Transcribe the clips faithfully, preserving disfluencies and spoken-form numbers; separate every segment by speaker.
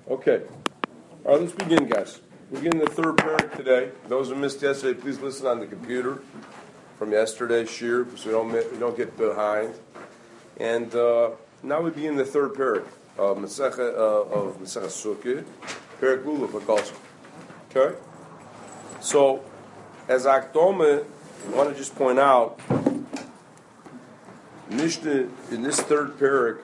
Speaker 1: Okay. All right, let's begin, guys. We begin the third parak today. Those who missed yesterday, please listen on the computer from yesterday's shir, so we don't we don't get behind. And uh, now we begin the third parak of Masechah uh, of Masechah Sukkah, parak Lulav, it calls. Okay. So, as Akdome, I want to just point out, Mishnah in this third parak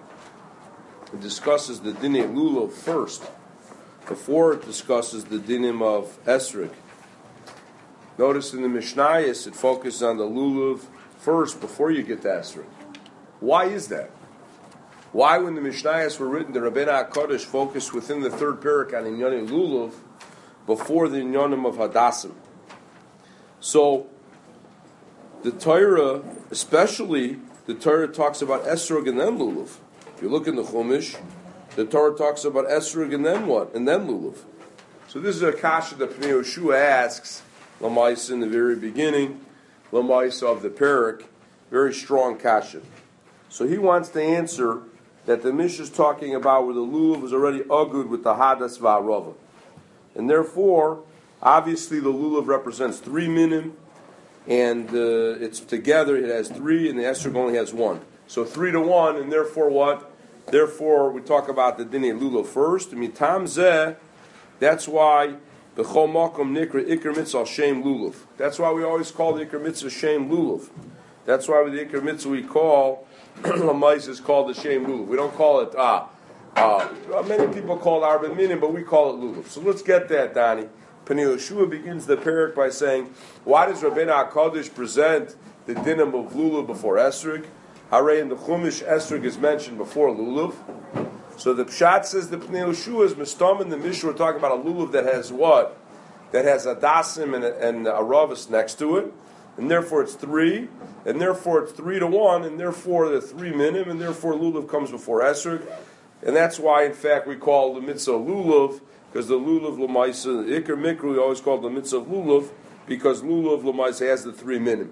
Speaker 1: it discusses the dinim Lulav first, before it discusses the dinim of Esrig. Notice in the Mishnayos, it focuses on the Lulav first before you get to Esrig. Why is that? Why, when the Mishnayos were written, the Rabbeinu HaKadosh focused within the third parak on Inyanim Lulav before the Inyanim of Hadassim? So, the Torah, especially the Torah talks about Esrog and then Lulav. If you look in the Chumash, the Torah talks about Esrog and then what? And then Lulav. So this is a kasha that Pnei Yoshua asks, Lamaisa in the very beginning, Lamaisa of the Parak, very strong kasha. So he wants to answer that the Mishnah is talking about where the Lulav is already agud with the Hadas Va'arava. And therefore, obviously the Lulav represents three minim, and uh, it's together, it has three, and the Esrog only has one. So three to one, and therefore what? Therefore, we talk about the Dinei Lulav first. Mitam zeh, that's why B'chol Makom Nikra Iker Mitzvah Shem Lulav. That's why we always call the Iker Mitzvah Shem Lulav. That's why with the Iker Mitzvah we call, Lamais is called the Shem Lulav. We don't call it, ah, uh, uh, many people call it Arba Minim, but we call it Lulav. So let's get that, Donnie. Pnei Yoshua begins the parak by saying, why does Rabbeinu HaKadosh present the dinim of Lulav before Esrig? Hare in the Chumash, Esrig is mentioned before Lulav. So the Pshat says the Pnei Yoshua is Mistam in the Mishnah. We're talking about a Lulav that has what? That has Adasim and, and Aravas next to it. And therefore it's three. And therefore it's three to one. And therefore the three minim. And therefore Lulav comes before Esrig. And that's why, in fact, we call the Mitzvah Lulav. Because the Lulav Lamaisa, the Iker Mikra, we always call the Mitzvah Lulav. Because Lulav Lamaisa has the three minim.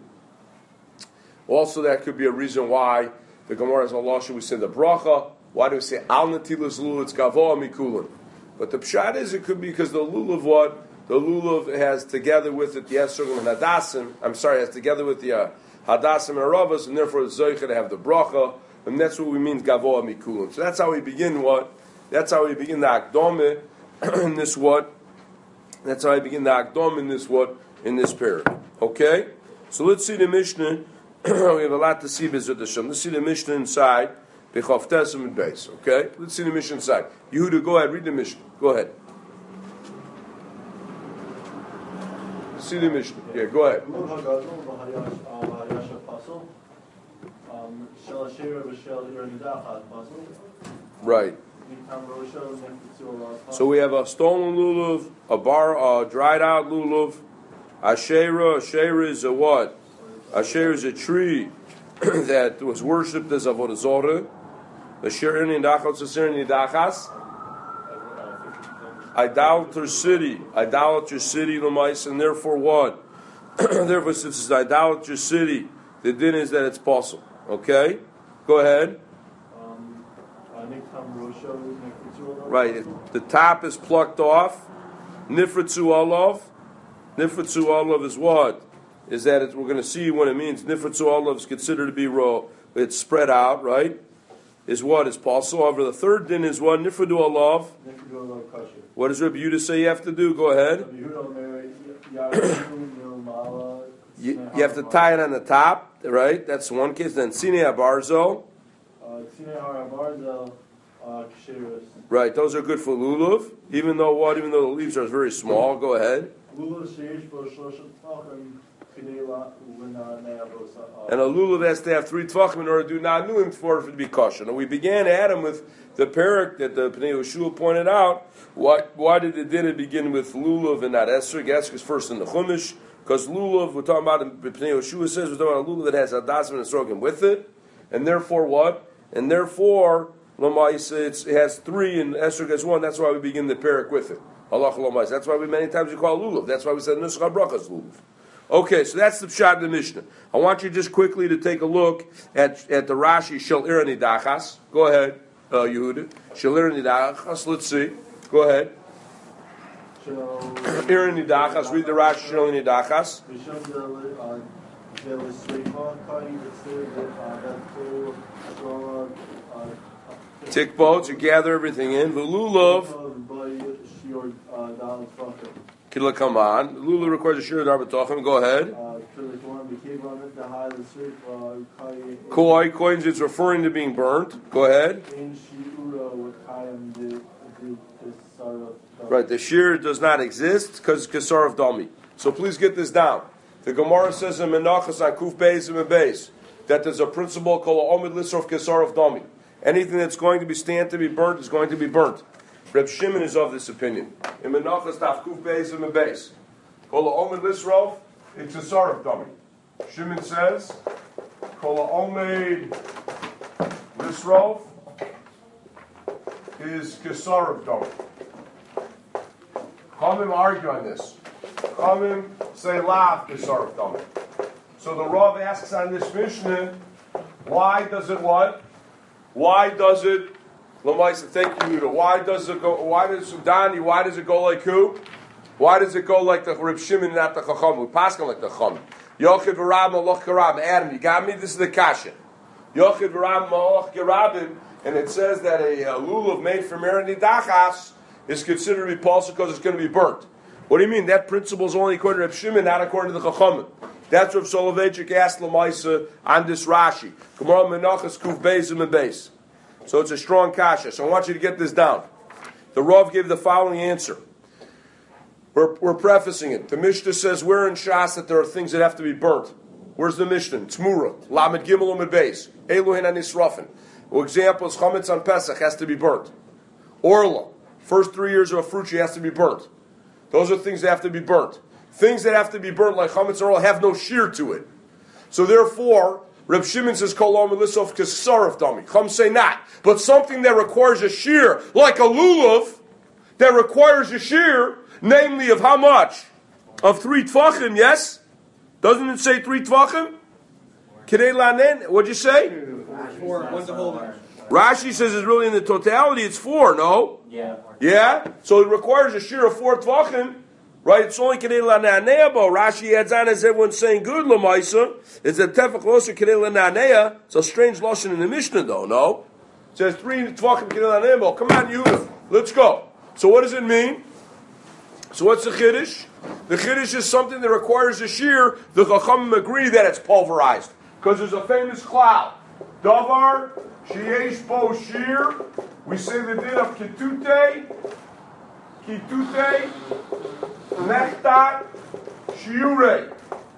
Speaker 1: Also, that could be a reason why the Gemara has Allah should we say the bracha. Why do we say al natilas lulav? It's gavoa mikulin. But the pshat is it could be because the lulav what the lulav has together with it the esrog and hadassim. I'm sorry, has together with the uh, hadassim and aravas, and therefore it's zoicha to have the bracha, and that's what we mean gavoa mikulin. So that's how we begin what. That's how we begin the akdome in this what. That's how I begin the akdom in this what in this period. Okay, so let's see the Mishnah. We have a lot to see, B'ezrat Hashem. Let's see the Mishnah inside, B'chav Tesam and Beis. Okay? Let's see the Mishnah inside. Yehuda, go ahead, read the Mishnah. Go ahead. See the Mishnah. Yeah, go ahead. Right. So we have a stolen lulav, a bar, a dried out lulav, Asherah. Asherah is a what? Asher is a tree that was worshipped as Avodah Zorah. Asher in Dachas, Asher in Dachas. Idolater city, idolater city, Lamais, and therefore what? Therefore, since it's idolater city, the din is that it's possible. Okay, go ahead. Right, the top is plucked off. Nifratzu olav. Nifratzu olav is what? Is that it, we're going to see what it means. Nifratzu olav is considered to be raw. It's spread out, right? Is what is possible. However, the third din is what? Nifradu olav. What does Rabbi Yehuda say you have to do? Go ahead. you, you have to tie it on the top, right? That's one case. Then Sinei Abarzo. Right, those are good for lulav. Even though what? Even though the leaves are very small. Go ahead. And a lulav has to have three tvachim in order to do na'nuim for it to be kosher. And we began Adam with the parak that the Pnei Yoshua pointed out. Why, why did the dinner begin with lulav and not esrog? Esrog is first in the chumash because lulav we're talking about. The Pnei Yoshua says we're talking about a lulav that has hadassim and esrogim with it, and therefore what? And therefore it has three and esrog has one. That's why we begin the parak with it. Allah That's why we many times we call it lulav. That's why we said nusach brachas lulav. Okay, so that's the pshat in the Mishnah. I want you just quickly to take a look at, at the Rashi Shel Irani Dachas. Go ahead. uh, Yehuda. Shalir nidachas. Let's see. Go ahead. Ir nidachas. Read the Rashi. Shalir nidachas. Tikbo to gather everything in. Lulav. Kidla come on. Lulav requires a shir dar b'tochim. Go ahead. Koi coins. It's referring to being burnt. Go ahead. Right. The shir does not exist because kesar of dami. So please get this down. The Gemara says in Menachos on Kuf Beis and Beis that there's a principle called Omid Lisrof Kesar of Dami. Anything that's going to be stand to be burnt is going to be burnt. Reb Shimon is of this opinion. In Menachos Taf Kuf Beis and Beis, called Omid Lisrof, it's Kesar of Dami. Shimon says, called Omid Lisrof is Kesar of Dami. Chachamim argue on this. Chachamim say lav kesar of dami. So the Rav asks on this Mishnah, why does it what? Why does it? Lamaisa, thank you, Yudah. Why does it go? Why does Dani? Why does it go like who? Why does it go like the Reb Shimon, not the Chachamim? We pass like the Chachamim. Yochid v'Rab Malach Garab. Adam, you got me. This is the kasha. Yochid v'Rab Malach Garabim, and it says that a, a lulav made from Aaron Nidachas is considered to be false because it's going to be burnt. What do you mean? That principle is only according to Reb Shimon, not according to the Chachamim. That's what Soloveitchik asked Lamaisa on this Rashi. Gemara Menachos Kuf Beis and Beis. So it's a strong kasha. So I want you to get this down. The Rav gave the following answer. We're, we're prefacing it. The Mishnah says we're in Shas that there are things that have to be burnt. Where's the Mishnah? Tzmura, Lamed Gimel Umed Beis, Eluhin Anisrafin. For example, Chametz on Pesach has to be burnt. Orla, first three years of a fruit tree has to be burnt. Those are things that have to be burnt. Things that have to be burnt, like chametz or oil, have no shear to it. So therefore, Reb Shimon says, "Kol Omer Lissof Kesarif Dami." Chum say not, but something that requires a shear, like a lulav, that requires a shear, namely of how much? Of three tvachim. Yes, doesn't it say three tvachim? Kedei lanen. What'd you say?
Speaker 2: Four. What's the whole?
Speaker 1: Rashi says it's really in the totality. It's four. No.
Speaker 2: Yeah.
Speaker 1: Yeah. So it requires a shear of four tvachim. Right, it's only Kedei Lananea, but Rashi adds on as everyone's saying good Lamaisa. It's a Tefach Loser Kedei Lananea. It's a strange lotion in the Mishnah though, no? It says three Tvachim Kedei Lananea. Come on, Yehuda. Let's go. So what does it mean? So what's the Chiddush? The Chiddush is something that requires a shear. The Chachamim agree that it's pulverized. Because there's a famous cloud. Davar, Sheyesh Bo Shir. We say the din of Ketute. Kitute. Mechtat shiure.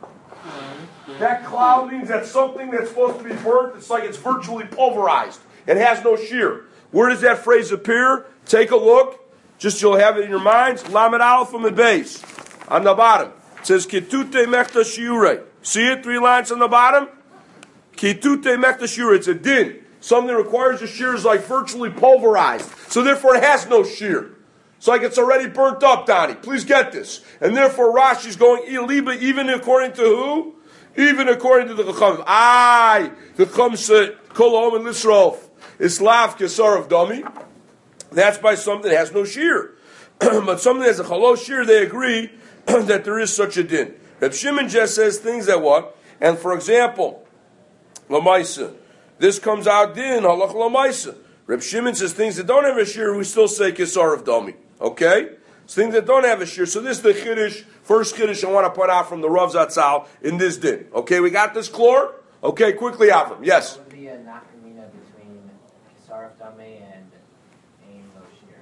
Speaker 1: That cloud means that something that's supposed to be burnt, it's like it's virtually pulverized. It has no shear. Where does that phrase appear? Take a look. Just you'll have it in your minds. Lamed Aleph from the base. On the bottom. It says Kitute mechta shiure. See it? Three lines on the bottom. Kitute mechta shiure. It's a din. Something that requires a shear is like virtually pulverized. So therefore it has no shear. It's like it's already burnt up, Donnie. Please get this. And therefore Rashi's going, even according to who? Even according to the Chachamim. Aye, the Chachamim said, Kol Omer Lisrof, Islav Kesar of Dami. That's by something that has no shear. But something that has a chalo shear, they agree that there is such a din. Reb Shimon just says things that what? And for example, Lamaisa. This comes out din, halach Lamaisa. Reb Shimon says things that don't have a shear, we still say Kesar of Dami. Okay? It's things that don't have a shear. So this is the Chiddush, first Chiddush I want to put out from the Rav Zatzal in this din. Okay, we got this, Klor? Okay, quickly, Avram. Yes?
Speaker 2: What would be a nafkamina between Kesar of Dami and Ein Lo Shear?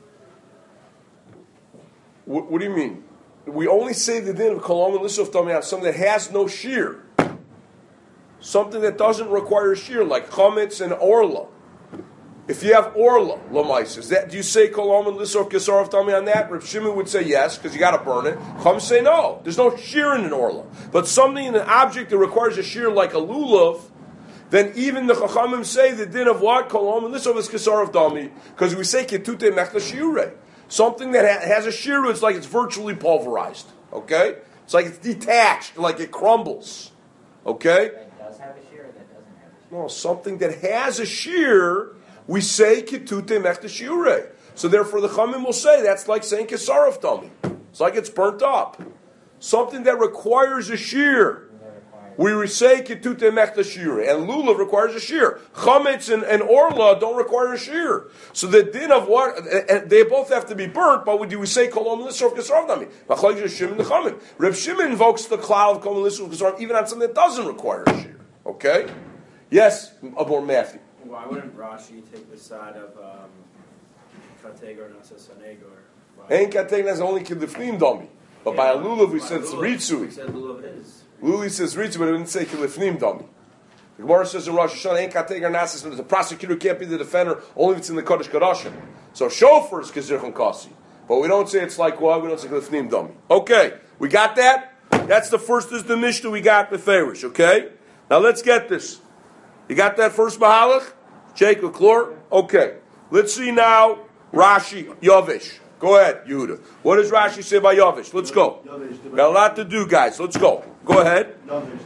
Speaker 1: What, what do you mean? We only say the din of Kol Omer Lissof Dami on something that has no shear. Something that doesn't require a shear, like Chametz and Orla. If you have Orla, Lamais, is that, do you say Kol Omer Lissof Kesar of Dami on that? Reb Shimon would say yes, because you got to burn it. Chum say no. There's no shear in an Orla. But something in an object that requires a shear like a lulav, then even the Chachamim say the din of what? Kol Omer Lissof is Kesar of Dami, because we say Ketute Mechta Shiure. Something that ha- has a shear, it's like it's virtually pulverized. Okay? It's like it's detached, like it crumbles. Okay?
Speaker 2: That does have a shear or that doesn't have a shear?
Speaker 1: No, something that has a shear we say Ketute Mechta Shiure. So therefore the Chamim will say that's like saying Kesarov Dami. It's like it's burnt up. Something that requires a shear. We say Ketute Mechta Shiure. And Lulav requires a shear. Chametz and, and Orla don't require a shear. So the din of what, and they both have to be burnt, but do we say Kolom Lisrov Kesarov Dami? Machlokes Shimon the Chamim. Reb Shimon invokes the cloud of Kolom Lisrov Kesarov even on something that doesn't require a shear. Okay? Yes, Abor Matthew.
Speaker 3: Why wouldn't Rashi take the side of um, Kategor and Sasanegor?
Speaker 1: Ain't Kategor is only Kilifnim Dami. But yeah, by a Lulav we said it's Ritzui.
Speaker 3: We said Lulav is.
Speaker 1: Lulav says Ritzui, but it didn't say Kilifnim Dami. The Gemara says in Rosh Hashanah, Ain't Kategor Nasis, but the prosecutor can't be the defender only if it's in the Kodesh Kodashim. So Shofar is Kizirchon Kasi. But we don't say it's like what? We don't say Kilifnim Dami. Okay, we got that? That's the first, is the Mishnah we got with Farish, okay? Now let's get this. You got that first Mahalach? Jacob Klor? Okay. Let's see now Rashi, Yavish. Go ahead, Yehuda. What does Rashi say about Yavish? Let's go. Got a lot to do, guys. Let's go. Go ahead.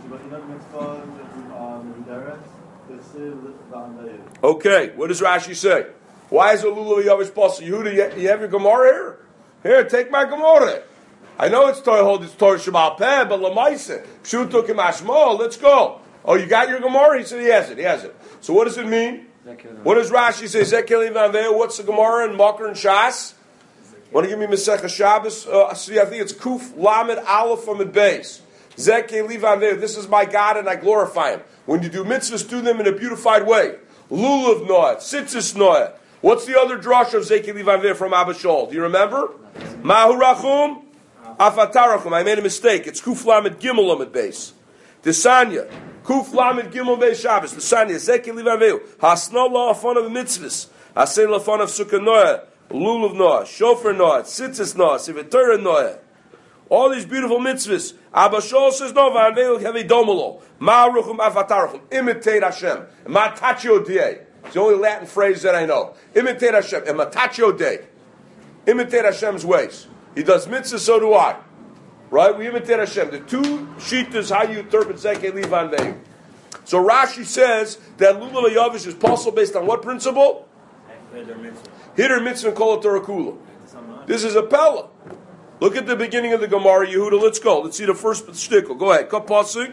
Speaker 1: Okay. What does Rashi say? Why is a Lulav Yavish possible? Yehuda, you have your Gemara here? Here, take my Gemara. I know it's Torah hold, it's Torah Shabbat Peh, but Lamaisa. Pshuto Kimashmo. Let's go. Oh, you got your Gemara? He said he has it. He has it. So what does it mean? What does Rashi say? Zekel Ivan What's the Gemara and Makar and Shas? Want to give me Masechah Shabbos? Uh, see, I think it's Kuf Lamed Aleph from the base. Zekel Ivan This is my God and I glorify Him. When you do mitzvahs, do them in a beautified way. Lulav Noah, Tzitzis Noah. What's the other drush of Zekel Ivan from Abba Shaul? Do you remember? Mahu Rachum Afatarachum. I made a mistake. It's Kuf Lamed Gimel Lamed base. Desanya. Kuf Lamed Gimel Beis Shabbos. Desanya. Zekel Livaveu. Hasno la afon of mitzvahs. Hasei la afon of Sukkah Noah. Lulav Noah. Shofar Noah. Tzitzis Noah. Sivatura Noah. All these beautiful mitzvahs. Abba Shaul says no. Vanveu hevi domolo. Ma'aruchum afatarachum. Imitate Hashem. Matachio Dei. It's the only Latin phrase that I know. Imitate Hashem. And Matachio Dei. Imitate Hashem's ways. He does mitzvahs, so do I. Right? We imitate Hashem. The two shittas how you interpret Zekel Livan Ve'im. So Rashi says that Lulav Yavish is possible based on what principle? Hider mitzvah and kol Torah kula. This is a Pella. Look at the beginning of the Gemara, Yehuda. Let's go. Let's see the first shtickle. Go ahead. Kapasik.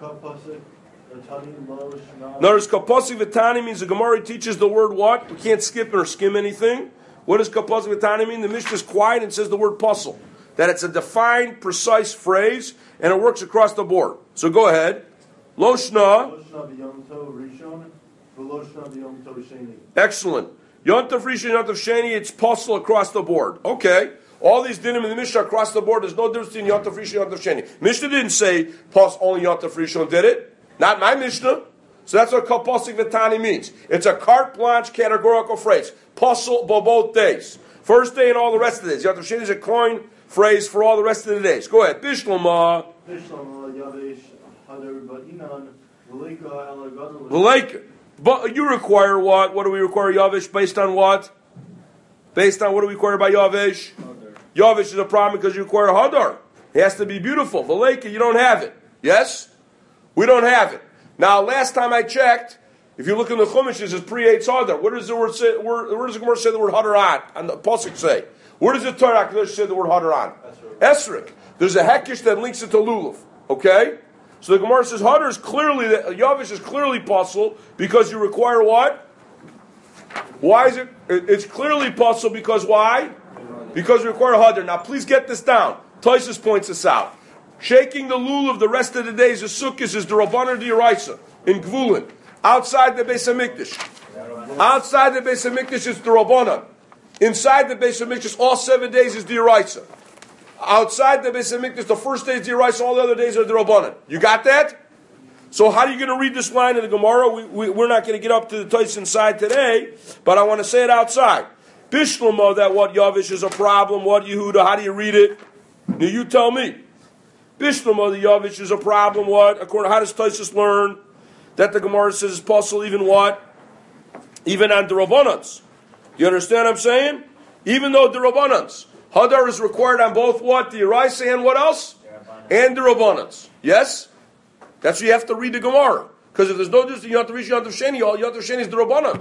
Speaker 1: Notice Kapasik Vitani means the Gemara teaches the word what? We can't skip or skim anything. What does Kapasik Vitani mean? The Mishnah is quiet and says the word puzzle. That it's a defined, precise phrase, and it works across the board. So go ahead. Loshna. Excellent. Yontav Rishon, Yontav Sheni, it's puzzle across the board. Okay. All these dinim in the Mishnah across the board, there's no difference between Yontav Rishon and Yontav Sheni. Mishnah didn't say pos only Yontav Rishon, did it? Not my Mishnah. So that's what Kapasik Vitani means. It's a carte blanche categorical phrase. Puzzle both days. First day and all the rest of the days. Yontav Sheni is a coin phrase for all the rest of the days. Go ahead. Bishlama. Bishlama, Yavish, Hadar, Ba'inan, Veleka, Veleka. But you require what? What do we require Yavish based on what? Based on what do we require by Yavish? Hadar. Yavish is a problem because you require Hadar. It has to be beautiful. Veleka, you don't have it. Yes? We don't have it. Now, last time I checked, if you look in the Chumash, it says pre-Eitz Hadar. Where does the word say? Where, where does the Gemara say the word Hadar on? And the Pasuk say? Where does the Torah say the word Hadaran? Esrik. There's a Hekish that links it to Lulav. Okay? So the Gemara says Hadar is clearly, Yavish is clearly possible because you require what? Why is it? It's clearly possible because why? Because you require Hadar. Now please get this down. Tosfos points this out. Shaking the Lulav the rest of the days of Sukkot is the Rabbanan D'Oraisa in Gvulin. Outside the Beis HaMikdash. Outside the Beis HaMikdash is the Rabbanan. Inside the Beis HaMikdash, all seven days is D'Oraisa. Outside the Beis HaMikdash, the first day is D'Oraisa, all the other days are the Rabbanan. You got that? So how are you going to read this line in the Gemara? We, we, we're not going to get up to the Tosfos inside today, but I want to say it outside. Bishlama, that what Yavish is a problem, what Yehuda, how do you read it? Now you tell me. Bishlama, the Yavish is a problem, what? According to how does Tosfos learn that the Gemara says it's possible even what? Even on the Rabbanans. You understand what I'm saying? Even though the Rabbanans. Hadar is required on both what? The Eraisa and what else? And the Rabbanans. Yes? That's why you have to read the Gemara. Because if there's no difference in Yontav Rishon and Yontav Sheni, all Yontav Sheni is the Rabbanans.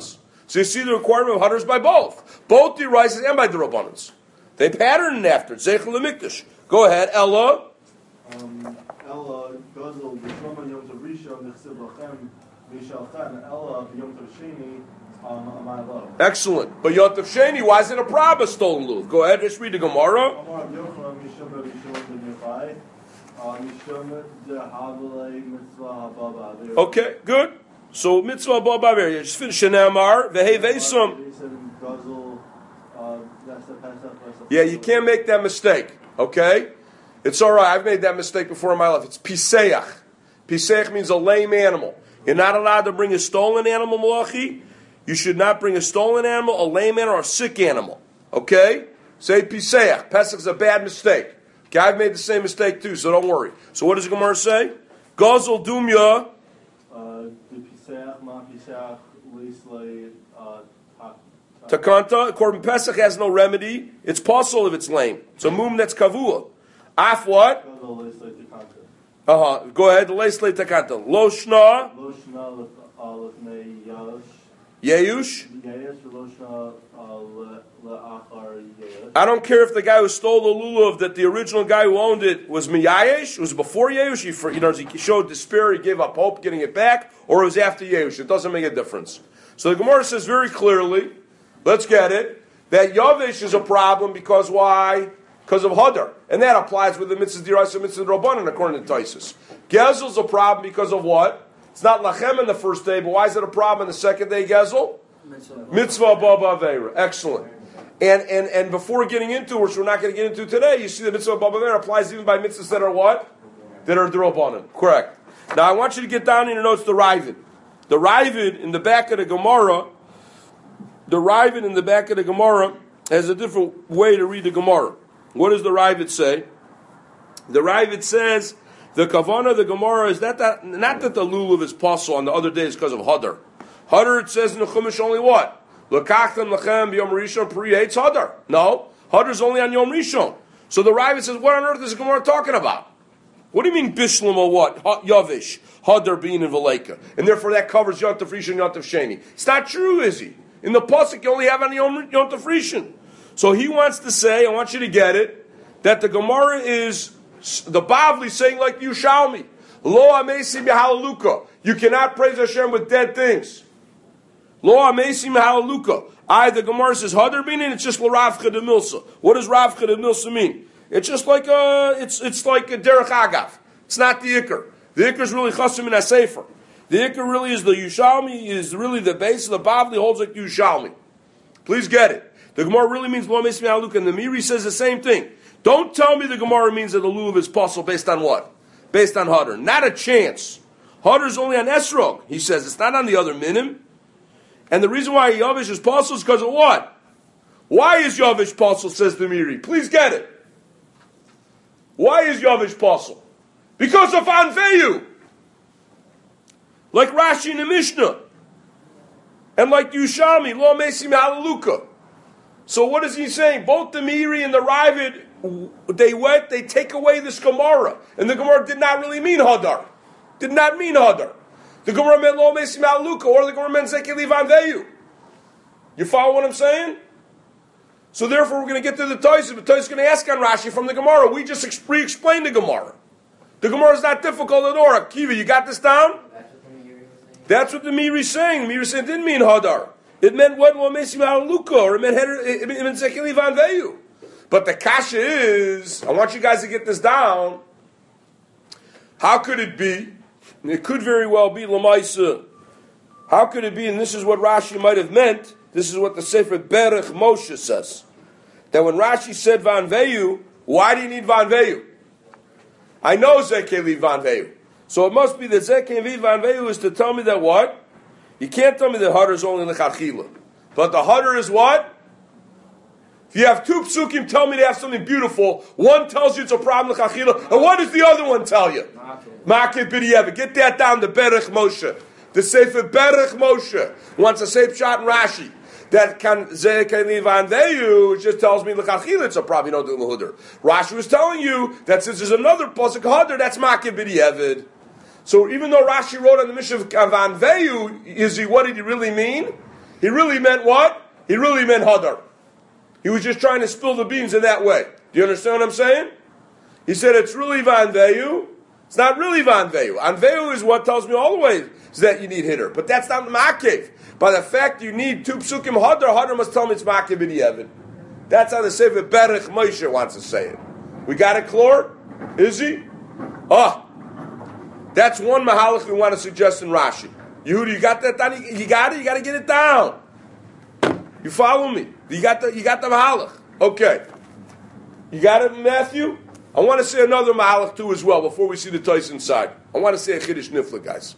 Speaker 1: So you see the requirement of Hadar is by both. Both the Rises and by the Rabbanans. They pattern after it. Zeichel Mikdash. Go ahead, Ella.
Speaker 4: Um, Ella, Gazel, B'Shoma Yom Tov Rishon, Nechsiv Lachem, Mishalchan, Ella, Yom Tov Sheni, um, Amai Lo.
Speaker 1: Excellent. But Yom Tov Sheni, why is it a problem, stolen lulav? Go ahead, just read the Gemara.
Speaker 4: Amar Yochanan, Mishom Rishon, B'Nefai, Mishom Dehavalei, Mitzvah Hababa.
Speaker 1: Okay, good. So Mitzvah Hababa, you just finish Shenamar, Vehei Vesum.
Speaker 4: Gazel, uh, that's the Pesach, that's the
Speaker 1: Yeah, you can't make that mistake, okay? It's all right. I've made that mistake before in my life. It's piseach. Piseach means a lame animal. You're not allowed to bring a stolen animal, malachi. You should not bring a stolen animal, a lame animal, or a sick animal. Okay? Say piseach. Pesach's a bad mistake. Okay, I've made the same mistake too, so don't worry. So what does the Gemara say? Gazel dumya.
Speaker 4: Uh, the Piseach, Ma Piseach, Lislay, uh,
Speaker 1: Takanta. Korban Pesach has no remedy. It's possible if it's lame. So mum that's kavua. Af what? Uh huh. Go ahead. Leislei takanta. Lo shna.
Speaker 4: Lo shna lefnei yash.
Speaker 1: Yeush.
Speaker 4: Yash. Lo shna leachar yash.
Speaker 1: I don't care if the guy who stole the lulav, that the original guy who owned it was miyayesh, it was before Yeush, he, for, you know, he showed despair, he gave up hope getting it back, or it was after Yeush. It doesn't make a difference. So the Gemara says very clearly, let's get it, that Yavish is a problem because why? Because of Hadar. And that applies with the mitzvahs d'iraisa and mitzvahs d'rabbanan according to Taisus. Gezel's a problem because of what? It's not lachem in the first day, but why is it a problem in the second day, Gezel? Mitzvah baba aveira. Excellent. And, and and before getting into, which we're not going to get into today, you see the mitzvah baba aveira applies even by mitzvahs that are what? That are d'rabbanan. Correct. Now I want you to get down in your notes the Ravid. The Ravid in the back of the Gemara, the Ravid in the back of the Gemara has a different way to read the Gemara. What does the Ravid say? The Ravid says the Kavana of the Gemara is that, that not that the lulav is possible on the other days because of Hadar. Hadar, it says in the Chumash only what? L'kachtem lachem b'yom rishon pri hates Hadar. No, Hadar is only on Yom Rishon. So the Ravid says, what on earth is the Gemara talking about? What do you mean Bishlam or what? Yavish, Hadar being in Valeka, and therefore that covers Yom Tov Rishon, Yom Tov Sheni. It's not true, is he? In the pasuk, you only have on Yom Yom Tov Rishon. So he wants to say, I want you to get it, that the Gemara is the Bavli saying like Yushalmi, Lo amesi b'halaluka. You cannot praise Hashem with dead things. Lo amesi b'halaluka. I, the Gemara says Hadar meaning it's just l'Ravcha de Milsa. What does Ravcha de Milsa mean? It's just like a, it's it's like a derech agav. It's not the ikr. The ikr is really chasim in a sefer. The ikr really is the Yushalmi, is really the base of the Bavli holds like Yushalmi. Please get it. The Gemara really means lo amesi b'halaluka, and the Miri says the same thing. Don't tell me the Gemara means that the lulav is possible based on what? Based on Hadar. Not a chance. Hadar is only on Esrog. He says it's not on the other minim. And the reason why Yavish is possible is because of what? Why is Yavish possible, says the Miri? Please get it. Why is Yavish possible? Because of Anveyu. Like Rashi in the Mishnah. And like Yushami, Lo Mesim Halaluka. So what is he saying? Both the Miri and the Ravid, they went, they take away this Gemara. And the Gemara did not really mean Hadar. Did not mean Hadar. The Gemara meant Lo Mesim Halaluka, or the Gemara meant Zekeli Vanveyu. You follow what I'm saying? So therefore we're going to get to the Taisus, but Taisus is going to ask on Rashi from the Gemara. We just ex- re-explained the Gemara. The Gemara is not difficult at all. Kiva, you got this down? That's what the Miri is saying. The Miri is saying it didn't mean Hadar. It meant what Lo Mesim Halaluka, or it meant it meant Zekeli Vanveyu. But the kasha is, I want you guys to get this down. How could it be? It could very well be Lamaisa. How could it be? And this is what Rashi might have meant. This is what the Sefer Berech Moshe says. That when Rashi said Vanveyu, why do you need Vanveyu? I know Zekeli Vanveyu. So it must be that Zekeli Vanveyu is to tell me that what? You can't tell me that Hadar is only Lechachila. But the Hadar is what? If you have two psukim, tell me they have something beautiful. One tells you it's a problem Lechachila, and what does the other one tell you? Makeh B'di'evet. Get that down to Berech Moshe. The Sefer Berech Moshe wants a safe shot in Rashi. That can Zekeli Vanveyu just tells me L'chachila it's a problem. You don't do L'hudar. Rashi was telling you that since there's another pasuk Hadar, that's Makeh B'di'evet. So even though Rashi wrote on the mission of Vanveyu, is he what did he really mean? he really meant what? He really meant hadar. He was just trying to spill the beans in that way. Do you understand what I'm saying? He said it's really vanveyu. It's not really vanveyu. Anveyu is what tells me all the way is that you need hitter. But that's not ma'akev. By the fact you need two psukim hadar, hadar must tell me it's ma'akev b'di'evin. That's how the Sefer Berech Moshe wants to say it. We got it, Chlor? Is he? Ah. That's one mahalach we want to suggest in Rashi. Yehuda, you got that down? You got it? You got to get it down. You follow me? You got the you got the mahalach. Okay. You got it, Matthew? I want to say another mahalach too as well before we see the Tyson side. I want to say a chiddush nifla, guys.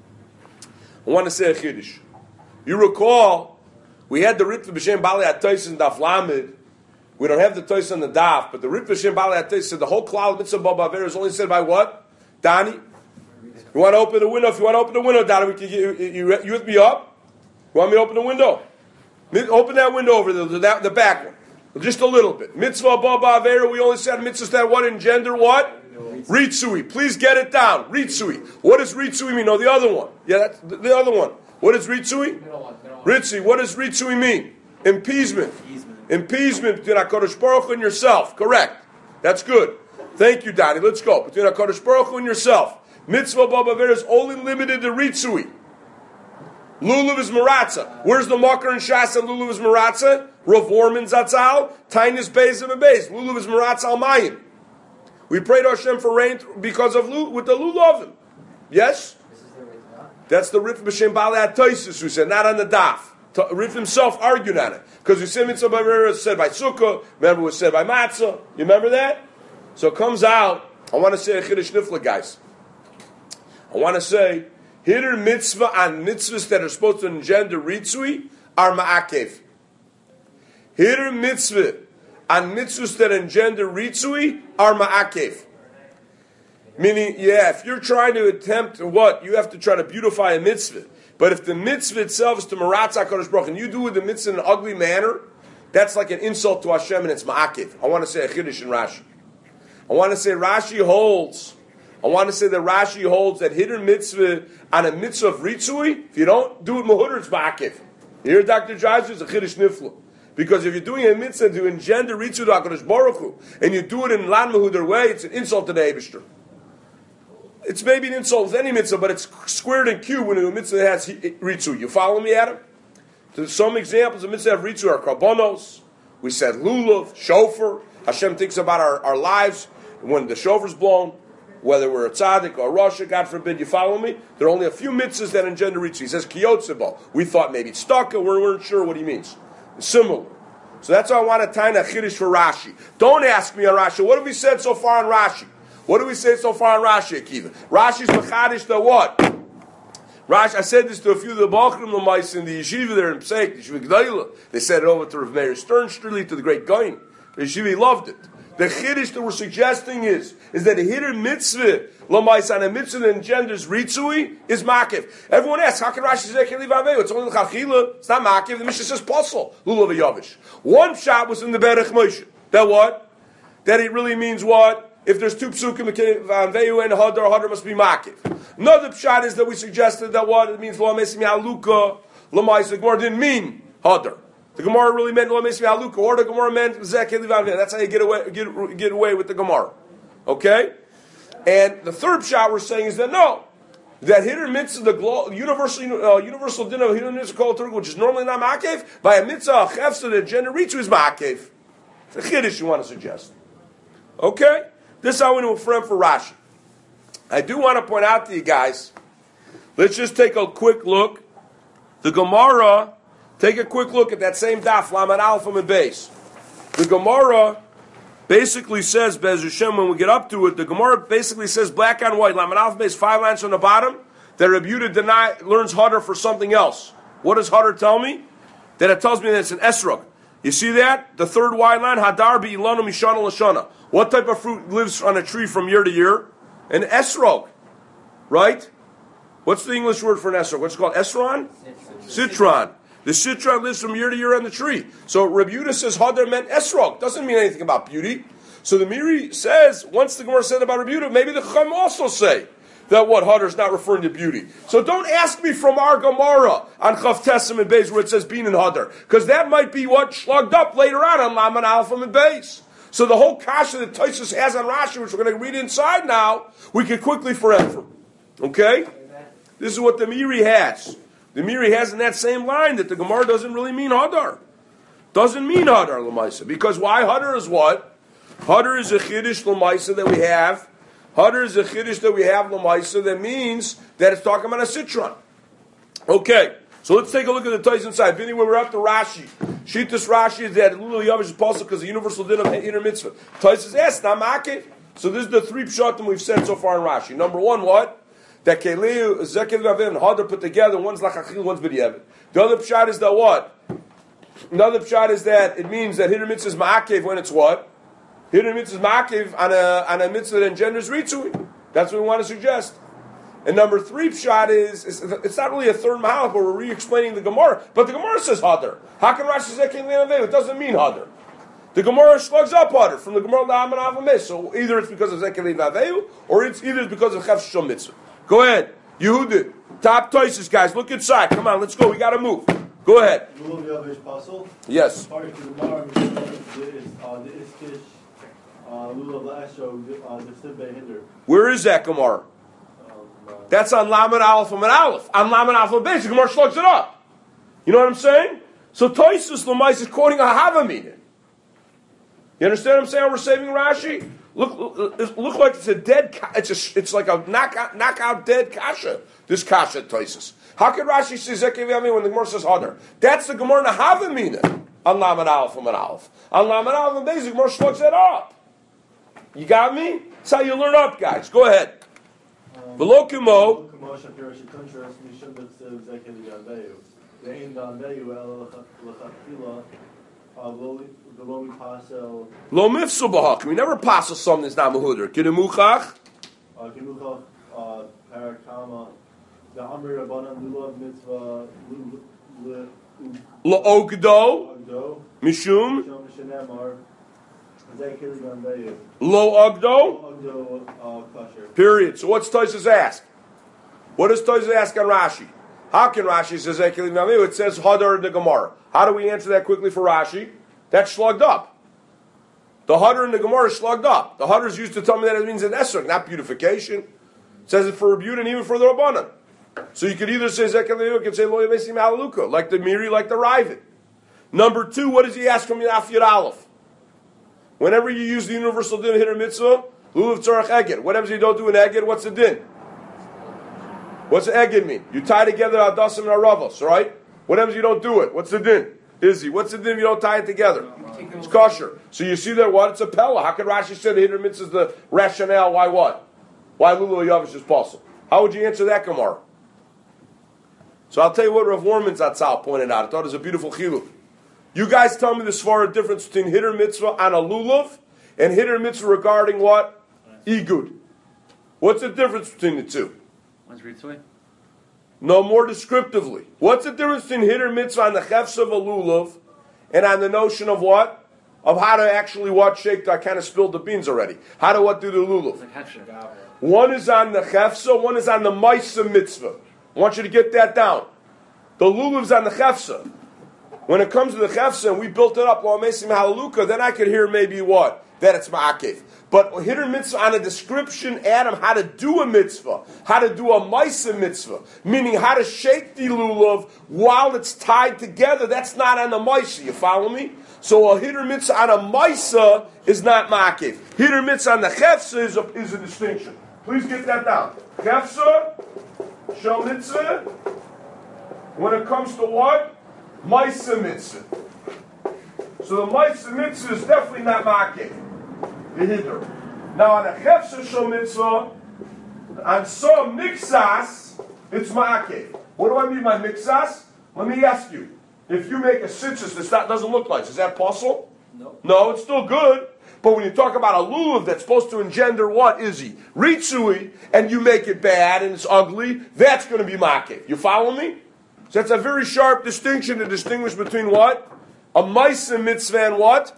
Speaker 1: I want to say a chiddush. You recall, we had the Ritva B'Shem Bali HaTyson Daf Lamed. We don't have the Tyson on the Daf, but the Ritva B'Shem Bali HaTyson said the whole Klal Mitzvah Baba Avera is only said by what? Donnie? You want to open the window? If you want to open the window, Donnie, we can, you, you, you with me up? You want me to open the window? Open that window over there, the, the back one. Just a little bit. Mitzvah Baba Avera, we only said mitzvahs that what engender what? Ritsui. Please get it down. Ritsui. What does Ritsui mean? No, the other one. Yeah, that's the, the other one. What is Ritsui? Ritsui. What does Ritsui mean? Impeasement. Impeasement between HaKadosh Baruch Hu and yourself. Correct. That's good. Thank you, Donnie. Let's go. Between HaKadosh Baruch Hu and yourself. Mitzvah Baba Avera is only limited to Ritsui. Lulav is Maratza. Where's the Makar and Shas and Lulav is Maratza? Rav Orman Zatzal, Tainis Bezim and Bez. Lulav is Maratza Almayim. We prayed Hashem for rain because of Lulav, with the Lulavim. Yes? That's the Rif B'Shem Bali HaTysus who said, not on the Daf. Rif himself argued on it. Because we said Mitzvah Bavera was said by Sukkah, remember it was said by Matzah. You remember that? So it comes out, I want to say a Chiddush Nifla, guys. I want to say, Hitter mitzvah on mitzvahs that are supposed to engender ritzui are ma'akev. Hitter mitzvah on mitzvahs that engender ritzui are ma'akev. Meaning, yeah, if you're trying to attempt what? You have to try to beautify a mitzvah. But if the mitzvah itself is to maratz HaKadosh Baruch Hu, and you do the mitzvah in an ugly manner, that's like an insult to Hashem and it's ma'akev. I want to say a chiddush in Rashi. I want to say Rashi holds... I want to say that Rashi holds that hitter mitzvah on a mitzvah of ritzui, if you don't do it muhuder, it's ma'akev. You hear Doctor Jaiz, it's a chiddush nifla. Because if you're doing a mitzvah to engender ritzui to HaKadosh Baruch Hu, and you do it in lan muhuder way, it's an insult to the Eibishter. It's maybe an insult with any mitzvah, but it's squared and cubed when a mitzvah has ritzui. You follow me, Adam? So some examples of mitzvah of ritzui are karbonos. We said lulav, shofar. Hashem thinks about our, our lives when the shofar's blown. Whether we're a tzaddik or a rasha, God forbid, you follow me? There are only a few mitzvahs that engender ritzui. He says kiyotzebo. We thought maybe it's stucca. We weren't sure what he means. It's similar. So that's why I want to tie a chiddush for Rashi. Don't ask me on Rashi. What have we said so far on Rashi? What do we say so far on Rashi, Akiva? Rashi's mechadish the what? Rashi, I said this to a few of the Bachrim Lamais in the yeshiva there in Pseik, the yeshiva G'dayla. They said it over to Rav Meir Sternstreli, to the great Goyin. The yeshiva, he loved it. The chiddush that we're suggesting is, is that a hitter mitzvah, l'mais on a mitzvah that engenders ritzui, is makiv. Everyone asks, how can Rashi say keli v'aveu? It's only l'chachila, it's not makiv. The Mishnah says posel, lulav v'yavish. One shot was in the Berech Moshe. That what? That it really means what? If there's two psukim, v'aveu and hadar, hadar must be makiv. Another pshat is that we suggested that what? It means l'mais mi'aluka, l'mais, the Gemara didn't mean hadar. The Gemara really meant lo mesmi haluka, or the Gemara meant zeh keli v'aveu. That's how you get away get, get away with the Gemara. Okay? And the third shot we're saying is that no, that hitter mitzvah, the glo- universal uh, universal din of hitter mitzvah called turk, which is normally not ma'akev, by a mitzvah a chefsa that gender ritu is ma'akev. It's a chiddush you want to suggest. Okay? This is how we know for for Rashi. I do want to point out to you guys. Let's just take a quick look. The Gemara. Take a quick look at that same daf, Lamed Aleph and Beis. The Gemara basically says, Be'ez Hashem, when we get up to it, the Gemara basically says black on white, Lamed Aleph Beis, five lines from the bottom, that Rabbi Yehuda deny, learns Hadar for something else. What does Hadar tell me? That it tells me that it's an esrog. You see that? The third wide line, Hadar bi'ilanu mishana l'shana. What type of fruit lives on a tree from year to year? An esrog. Right? What's the English word for an esrog? What's it called? Esron? Citron. The citron lives from year to year on the tree. So Rabbi Yehuda says Hadar meant esrog. Doesn't mean anything about beauty. So the Miri says, once the Gemara said about Rabbi Yehuda, maybe the Chacham also say that what Hadar is not referring to beauty. So don't ask me from our Gemara on Chav Tessim and Beis where it says Bin and Hadar, because that might be what slugged up later on on Lam and Alpha and Beis. So the whole kasha that Tosfos has on Rashi, which we're going to read inside now, we can quickly forever. Okay? This is what the Miri has. The Miri has in that same line that the Gemara doesn't really mean Hadar. Doesn't mean Hadar L'maisa. Because why? Hadar is what? Hadar is a Chiddush L'maisa that we have. Hadar is a Chiddush that we have L'maisa that means that it's talking about a Citron. Okay, so let's take a look at the Tais inside. Vinny, when we're up to Rashi. Shitas Rashi is that Lulu Yavish is possible because the universal din of inner mitzvah. Tais says, yes, not Ma'akev. So this is the three pshatim we've said so far in Rashi. Number one, what? That Keleu, Zekel Vavim, and Hadar put together, one's Lachachil, one's B'diavad. The other pshat is that what? Another pshat is that it means that Hitter Mitzvah is Ma'akev when it's what? Hitter Mitzvah is Ma'akev on a, on a mitzvah that engenders Ritzui. That's what we want to suggest. And number three pshat is, is it's not really a third Mahalach, but we're re-explaining the Gemara. But the Gemara says Hadar. How can Rashi say King Le'avev? It doesn't mean Hadar. The Gemara slugs up Hadar from the Gemara La'am and Avamis. So either it's because of Zekel Le'avev, or it's either it's because of Chav Shom Mitzvah. Go ahead. Yehuda. Top Toises, guys. Look inside. Come on, let's go. We got to move. Go ahead. Yes. Where is that Gemara? That's on Lamed Aleph and Aleph. On Lamed Aleph and Beis, the Gemara slugs it up. You know what I'm saying? So Toisus Lamais is quoting a Havamina. You understand what I'm saying? We're saving Rashi. Look, look, it look like it's a dead. It's a. It's like a knockout, knockout dead kasha. This kasha Toisus. How could Rashi say Zekev Yami when the Gemara says Hadar? That's the Gemara Havamina on Lamed Aleph and Aleph. On Lamed Aleph and Beis, the Gemara slugs it up. You got me? That's how you learn up, guys. Go ahead. V'lo kimo. Lo mifsul b'hak. We never pass a something that's not mehuder. Kinemuchach.
Speaker 4: Kinemuchach. Parakama. The Amr Rabbanan Lulav Mitzvah.
Speaker 1: Lo ogdo. Mishum. Lo ogdo. Period. So what's Tosfos ask? What does Tosfos ask on Rashi? How can Rashi say Zekel Namiu? It says Hadar in the Gemara. How do we answer that quickly for Rashi? That's slugged up. The Hadar in the Gemara is slugged up. The Hadar is used to tell me that it means an esrog, not beautification. It says it for Rebut and even for the Rabbanan. So you could either say Zekel Namiu, you could say Lo Yavesim Halaluka, like the Miri, like the Ravid. Number two, what does he ask from Yaf Yud Aleph? Whenever you use the universal din hitter mitzvah, lulav tzarach eged. Whatever you don't do an eged, what's the din? What's the eged mean? You tie together adasim and aravos, right? Whatever you don't do it, what's the din? Izzy, what's the din if you don't tie it together? It's kosher. So you see that what? It's a pella. How could Rashi say the hitter mitzvah is the rationale? Why what? Why lulav yavish is possible? How would you answer that Gemara? So I'll tell you what Rav Warman's Atzal pointed out. I thought it was a beautiful chiluk. You guys tell me the svara difference between hitter mitzvah on a lulav and hitter mitzvah regarding what? Igud. What's the difference between the two?
Speaker 5: One's ritzui.
Speaker 1: No, more descriptively. What's the difference between hitter mitzvah on the chefs of a lulav and on the notion of what? Of how to actually what shake? I kind of spilled the beans already. How to what do the lulav? One is on the chefsa, one is on the maisa mitzvah. I want you to get that down. The lulav's on the chefsa. When it comes to the chefsa, and we built it up, lo mesim halaluka, then I could hear maybe what? That it's ma'akev. But hitter mitzvah on a description, Adam, how to do a mitzvah, how to do a maisa mitzvah, meaning how to shake the lulav while it's tied together, that's not on the maisa, you follow me? So a hitter mitzvah on a maisa is not ma'akev. Hitter mitzvah on the chefsa is a, is a distinction. Please get that down. Chefsa, shal mitzvah, when it comes to what? Maisa mitzvah. So the Maisa mitzvah is definitely not ma'akev. The hitter. Now on a chefsa shal mitzvah, on some mixas, it's ma'akev. What do I mean by mixas? Let me ask you. If you make a citrus that doesn't look like, is that possible?
Speaker 3: No.
Speaker 1: No, it's still good. But when you talk about a lulav that's supposed to engender what, is he? Ritzui, and you make it bad and it's ugly, that's going to be ma'akev. You follow me? So that's a very sharp distinction to distinguish between what? A maisa mitzvah and what?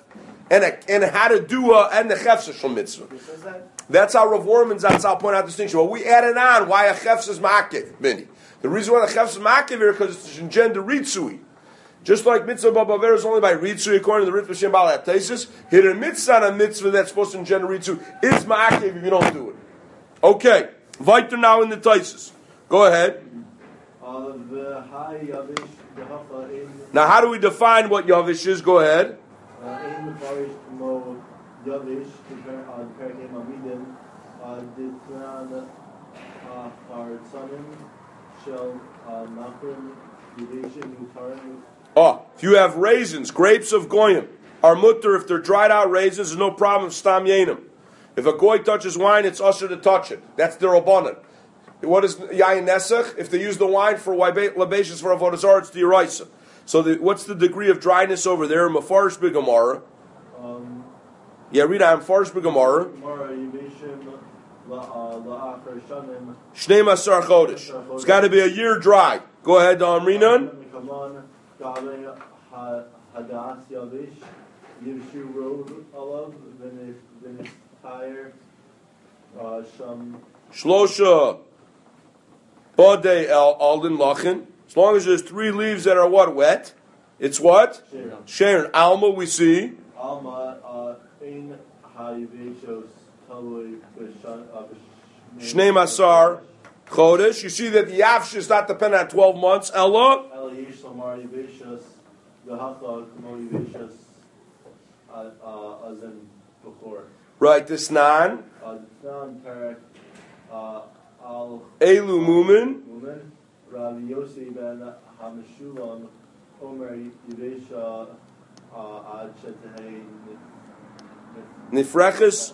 Speaker 1: and a, and how to do a, and the chefsa shel mitzvah.
Speaker 3: Who says that?
Speaker 1: That's how Rav Orman Zatzal point out the distinction. Well, we added on why a chefsa is ma'akev, Minnie. The reason why the chefsa is ma'akev here is because it's engender ritzui. Just like mitzvah b'baver is only by ritzui according to the Ritva Shem Baal HaTaisis, here in mitzvah a mitzvah that's supposed to engender ritzui is ma'akev if you don't do it. Okay, weiter now in the Taisis. Go ahead.
Speaker 4: Uh, the high yavish, the hafa in
Speaker 1: Now, how do we define what yavish is? Go ahead.
Speaker 4: uh, in mefarish mo yavish, compare on parakim amidim, uh, ditran uh, hartzanim shel uh, nachrim yudishim mutarim.
Speaker 1: Oh, if you have raisins, grapes of goyim, are mutter if they're dried out raisins, there's no problem. Stam yenim. If a goy touches wine, it's usher to touch it. That's the rabbanan. What is yayin nesach? If they use the wine for libations for avodah zarah, it's the yeraisa. So, the, what's the degree of dryness over there? Mefarish b'gemara.
Speaker 4: Um,
Speaker 1: Yeah, read out. Mefarish b'gemara.
Speaker 4: Gemara yudishim la'achar shanim.
Speaker 1: Shnei masar chodesh. It's got to be a year dry. Go ahead, Amrinan.
Speaker 4: Kaman gabe hadas yavish yivshu road alav v'nis tire sham.
Speaker 1: Shlosha Bode el Alden Lachin. As long as there's three leaves that are what? Wet. It's what? Sharon. Alma, we see.
Speaker 4: Alma in hayvishos talui
Speaker 1: Shnei Masar Chodesh. You see that the Yavsh is not dependent on twelve months. Ella.
Speaker 4: El yish lamar yivishos v'hacha k'mo yivishos azin before.
Speaker 1: Right, this nan.
Speaker 4: Non parak al
Speaker 1: Elu Mumin.
Speaker 4: Mumin Rav Yossi ben Hamashulam Omer Yivesha Ad Shetahei
Speaker 1: Nifreches.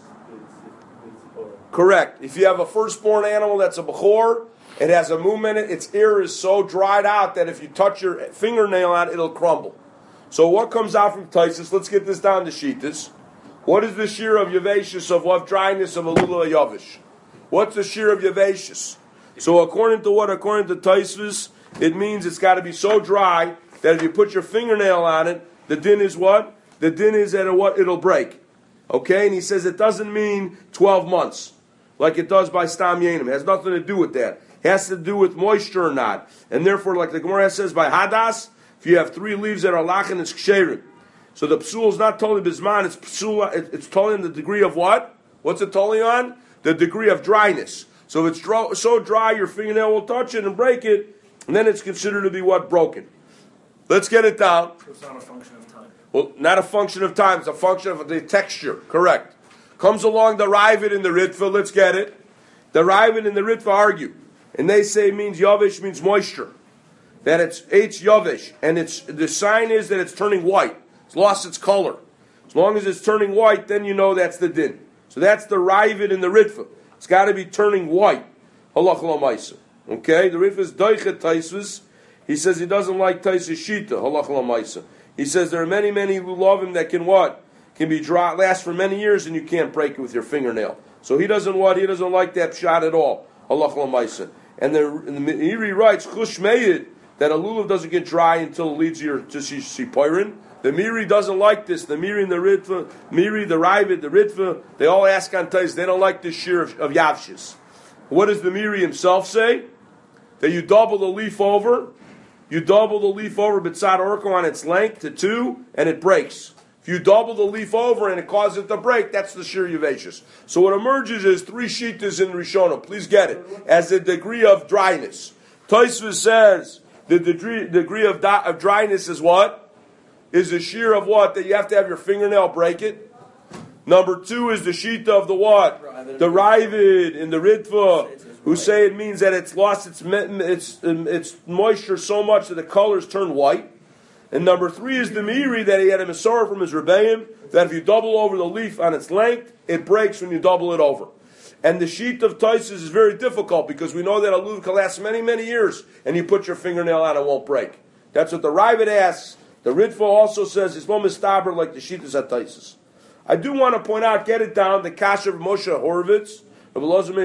Speaker 1: Correct. If you have a firstborn animal that's a bechor, it has a mum in it, its ear is so dried out that if you touch your fingernail on it, it'll crumble. So what comes out from Taisus? Let's get this down to Shitas. What is the shear of Yavashis of what dryness of a lula yavish? What's the shear of Yavashis? So according to what? According to Taisus, it means it's got to be so dry that if you put your fingernail on it, the din is what? The din is that it, what? It'll break. Okay? And he says it doesn't mean twelve months, like it does by Stam Yenim. It has nothing to do with that. It has to do with moisture or not. And therefore, like the Gemara says by Hadas, if you have three leaves that are lachin, it's ksherim. So the psul is not totally bisman, it's psul, it's totally in the degree of what? What's it totally on? The degree of dryness. So if it's dry, so dry your fingernail will touch it and break it, and then it's considered to be what? Broken. Let's get it down.
Speaker 3: So it's not a function of time.
Speaker 1: Well, not a function of time, it's a function of the texture. Correct. Comes along the Ravid and the Ritva, let's get it. The Ravid and the Ritva argue. And they say it means Yavish means moisture. That it's H Yavish. And it's the sign is that it's turning white. It's lost its color. As long as it's turning white, then you know that's the din. So that's the Ravid and the Ritva. It's got to be turning white. Halach l'maisa. Okay? The Ritva is Doichet Taisvus. He says he doesn't like Taisvus Shita. Halach l'maisa. He says there are many, many lulavim that can what? Can be dry, last for many years and you can't break it with your fingernail. So he doesn't what? He doesn't like that shot at all. Halach l'maisa. And the, and the Meiri writes, Chush Meid, that a lulav doesn't get dry until it leads you to see Sipoirin. The Meiri doesn't like this. The Meiri and the Ritva, Meiri, the Ravid, the Ritva, they all ask on Tais, they don't like this shear of, of Yavshis. What does the Meiri himself say? That you double the leaf over, you double the leaf over B'tzad Orko on its length to two, and it breaks. If you double the leaf over and it causes it to break, that's the shear Yavashis. So what emerges is three shitas in Rishonim. Please get it. As the degree of dryness. Tosfos says the degree, degree of, di- of dryness is what? Is the shear of what? That you have to have your fingernail break it. Number two is the shita of the what? The Ravid and the Ritva, who say it means that it's lost its its its moisture so much that the colors turn white. And number three is the Meiri, that he had a Masorah from his Rebbeim, that if you double over the leaf on its length, it breaks when you double it over. And the sheet of Taisus is very difficult because we know that a lulav can last many, many years, and you put your fingernail on it, it won't break. That's what the Ravid asks. The Ritva also says it's more mistaber like the Shitas at Taisus. I do want to point out, get it down, the Kasha of Moshe Horowitz, Rabbi Lozer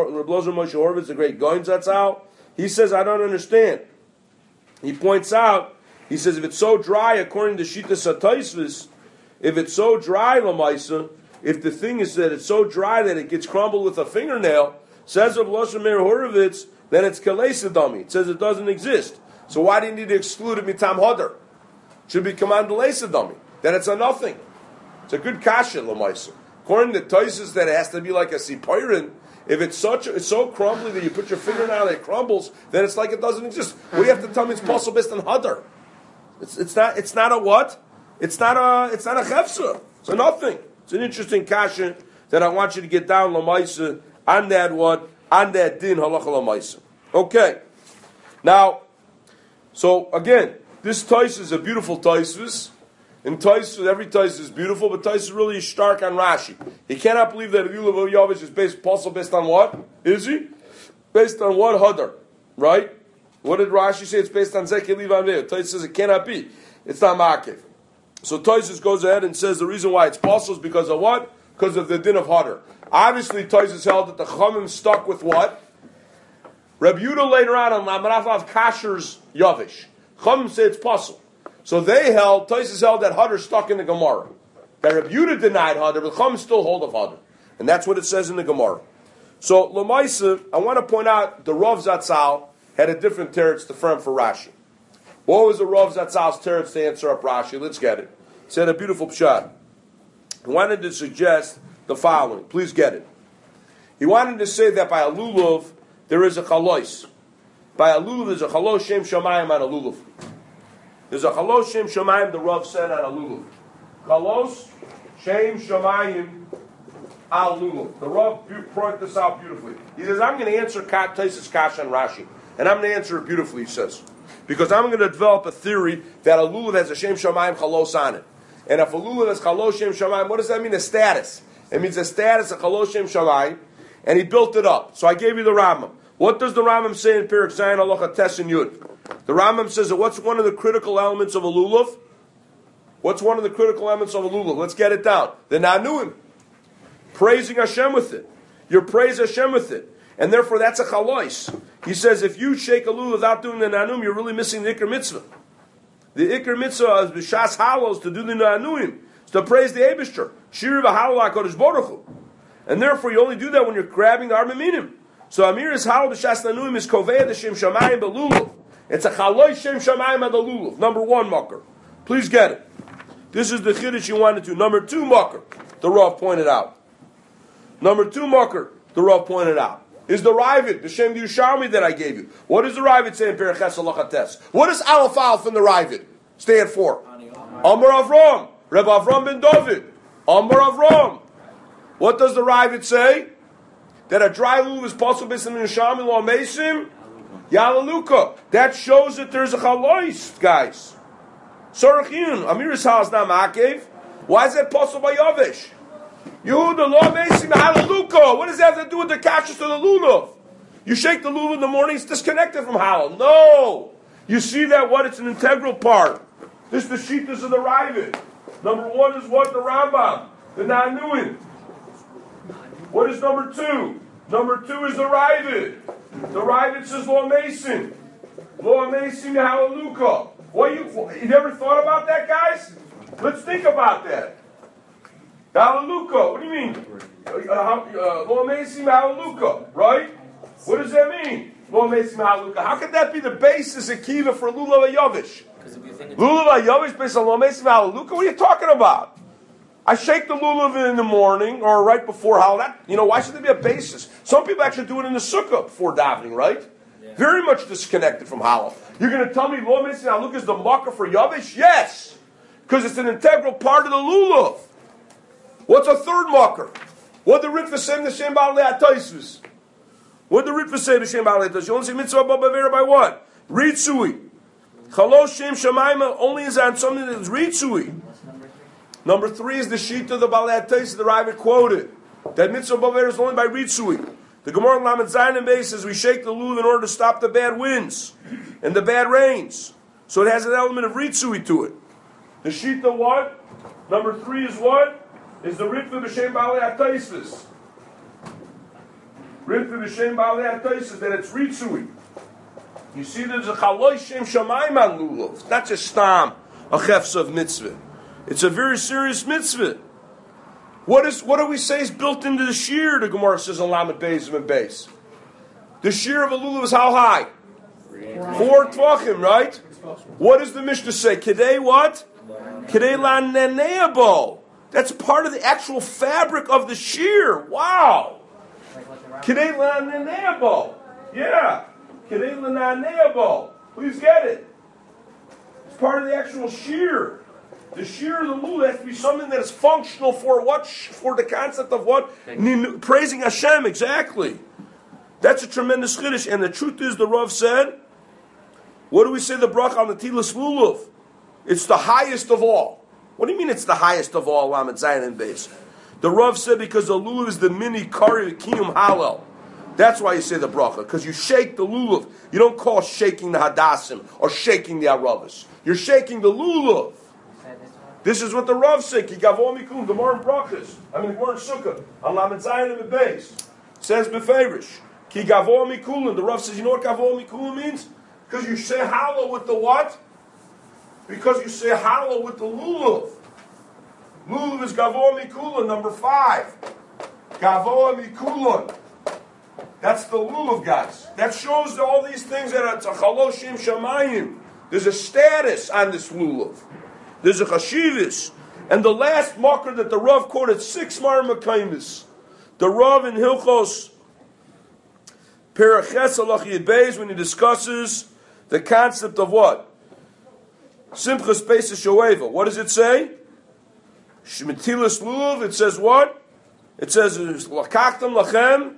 Speaker 1: Moshe Horowitz, the great Goin Zatzal. He says, I don't understand. He points out, he says, if it's so dry, according to Shitas at Taisus, if it's so dry, Lamaisa, if the thing is that it's so dry that it gets crumbled with a fingernail, says of Loshem Meir Horovitz, then it's Kalesadami. It says it doesn't exist. So why do you need to exclude it mitam hadar? It should be command Lesadami. Then it's a nothing. It's a good kasha, Lamaisa. According to Toises, that it has to be like a sipirin. If it's such, it's so crumbly that you put your fingernail and it crumbles, then it's like it doesn't exist. We have to tell me it's possible based on hadar. It's it's not it's not a what? It's not a it's not a chefsa. It's a nothing. It's an interesting kasha that I want you to get down Lamaisa on that what on that din halacha Lamaisa. Okay. Now, so again, this Tais is a beautiful Taisus. And Tais, every Tais is beautiful, but Tais is really stark on Rashi. He cannot believe that Lulav Yavish is based, possible based on what? Is he? Based on what? Hadar. Right? What did Rashi say? It's based on Zeki Livam. Tais says it cannot be. It's not Ma'akev. So Tais goes ahead and says the reason why it's possible is because of what? Because of the din of Hadar. Obviously, Tais held that the Chachamim stuck with what? Reb Yehuda later on on Lamarav Kasher's Yavish. Chachamim say it's possible. So they held, Taisus held that Hadar stuck in the Gemara. That Reb Yehuda denied Hadar, but Chum still hold of Hadar. And that's what it says in the Gemara. So, Lamaisa, I want to point out, the Rav Zatzal had a different teretz to firm for Rashi. What was the Rav Zatzal's teretz to answer up Rashi? Let's get it. He said a beautiful pshat. He wanted to suggest the following. Please get it. He wanted to say that by a lulav, there is a chalois. By a lulav, there's a chalosh shem shamayim on a lulav. There's a chalos shem shamayim, the Rav said on a lulav. Chalos shem shamayim al lulav. The Rav brought this out beautifully. He says, I'm going to answer Taisus Kash on Rashi. And I'm going to answer it beautifully, he says. Because I'm going to develop a theory that a lulav has a shem shamayim chalos on it. And if a lulav has chalos shem shamayim, what does that mean? A status. It means a status of chalos shem shamayim. And he built it up. So I gave you the Rambam. What does the Rambam say in Perek Zayin Halacha Tes and Yud? The Rambam says that what's one of the critical elements of a lulav? What's one of the critical elements of a lulav? Let's get it down. The nanuim. Praising Hashem with it. You're praising Hashem with it. And therefore that's a chalois. He says if you shake a lulav without doing the nanum, you're really missing the ikr mitzvah. The ikr mitzvah is b'shas halos to do the nanuim. It's to praise the Eibishter. Shiri v'halal HaKadosh Baruch Hu. And therefore you only do that when you're grabbing the armaminim. So Amir is halal b'shas nanuim is kovei the shem shamayim b'lulav. It's a chaloy shem shamayim ad lulav. Number one, Makar. Please get it. This is the chiddush you wanted to. Number two, Makar. The Rav pointed out. Number two, Makar. The Rav pointed out. Is the Ravid, the Shem Yerushalmi that I gave you. What does the Ravid say in Perek Ches Halacha Tes? What does Aleph Aleph in the Ravid stand for? Amar Avram. Reb Avram ben David. Amar Avram. What does the Ravid say? That a dry lulav is possible based on the Yerushalmi law Mesim? Yalaluka. That shows that there's a chalois, guys. Sorachin. Amir's house now Ma'akev. Why is that possible by Yavish? Yehuda law Mesim Halaluka. What does that have to do with the kashrus of the lulav? You shake the lulav in the morning, it's disconnected from halal. No. You see that what? It's an integral part. This is the shittas of the Ravid. Number one is what? The Rambam. The Nanuin. What is number two? Number two is the Ravid. The Ravid says Lo Mason. Lo Mason Halaluka. What you you never thought about that, guys? Let's think about that. Halaluka. What do you mean? Lo Mason Halaluka. Right? What does that mean? Lo Mason Halaluka. How could that be the basis of kiva for Lulav Yavish? Lulav Yavish based on Lo Mason Halaluka? What are you talking about? I shake the lulav in the morning or right before halal. That, you know, why should there be a basis? Some people actually do it in the sukkah before davening, right? Yeah. Very much disconnected from halal. You're going to tell me lo mesim haluk is the makkah for yavish? Yes, because it's an integral part of the lulav. What's a third makkah? What the Ritva say the shem ba'alei ataysus? What the Ritva say the shem ba'alei ataysus? You only say mitzvah b'avera by what? Ritzui. Chalosh shem shamayim only is on something that is ritzui. Number three is the sheet of the Balei HaTais the Ravid quoted. That mitzvah b'aver is only by Ritzui. The Gemara in Lamed Zayin Beis says we shake the lulav in order to stop the bad winds and the bad rains. So it has an element of Ritzui to it. The sheet of what? Number three is what? Is the Ritva B'Shem Balei HaTais. Ritva B'Shem Balei HaTais, that it's Ritzui. You see there's a Chaloy Shem Shamayim on lulav. It's not just Stam, a Chefs of Mitzvah. It's a very serious mitzvah. What is what do we say is built into the shear? The Gemara says on Lamed Beis and Beis. The shear of a lulav is how high? Four tvachim, right? What does the Mishnah say? Kedei what? Kedei la neneabo. That's part of the actual fabric of the shear. Wow. Kedei la neneabo. Yeah. Kedei la neneabo. Please get it. It's part of the actual shear. The shear of the lulav has to be something that is functional for what? For the concept of what? Praising Hashem, exactly. That's a tremendous chiddush. And the truth is, the Rav said, what do we say the bracha on the Tilas Lulav? It's the highest of all. What do you mean it's the highest of all, Lamed Zayin and Beis? The Rav said because the lulav is the mini kari kiyum halal. That's why you say the bracha, because you shake the lulav. You don't call shaking the hadassim or shaking the aravas. You're shaking the lulav. This is what the Rav said. Ki gavo mikun, the more in brachas. I mean, the more in sukkah. On Lamed Zayin and Beis. Says beferish. Ki gavo mikulin. The Rav says, you know what gavo mikulin means? Because you say hallow with the what? Because you say hallow with the lulav. Lulav is gavo mikulin, number five. Gavo mikulin. That's the lulav, guys. That shows all these things that it's a chaloshim shamayim. There's a status on this lulav. There's a chashivas. And the last marker that the Rav quoted, six mar makaimis. The Rav in Hilchos Peraches Alach Yid Beis, when he discusses the concept of what? Simchas Pesach Shoeva. What does it say? Shemetilas Lulav. It says what? It says Lakachtam Lachem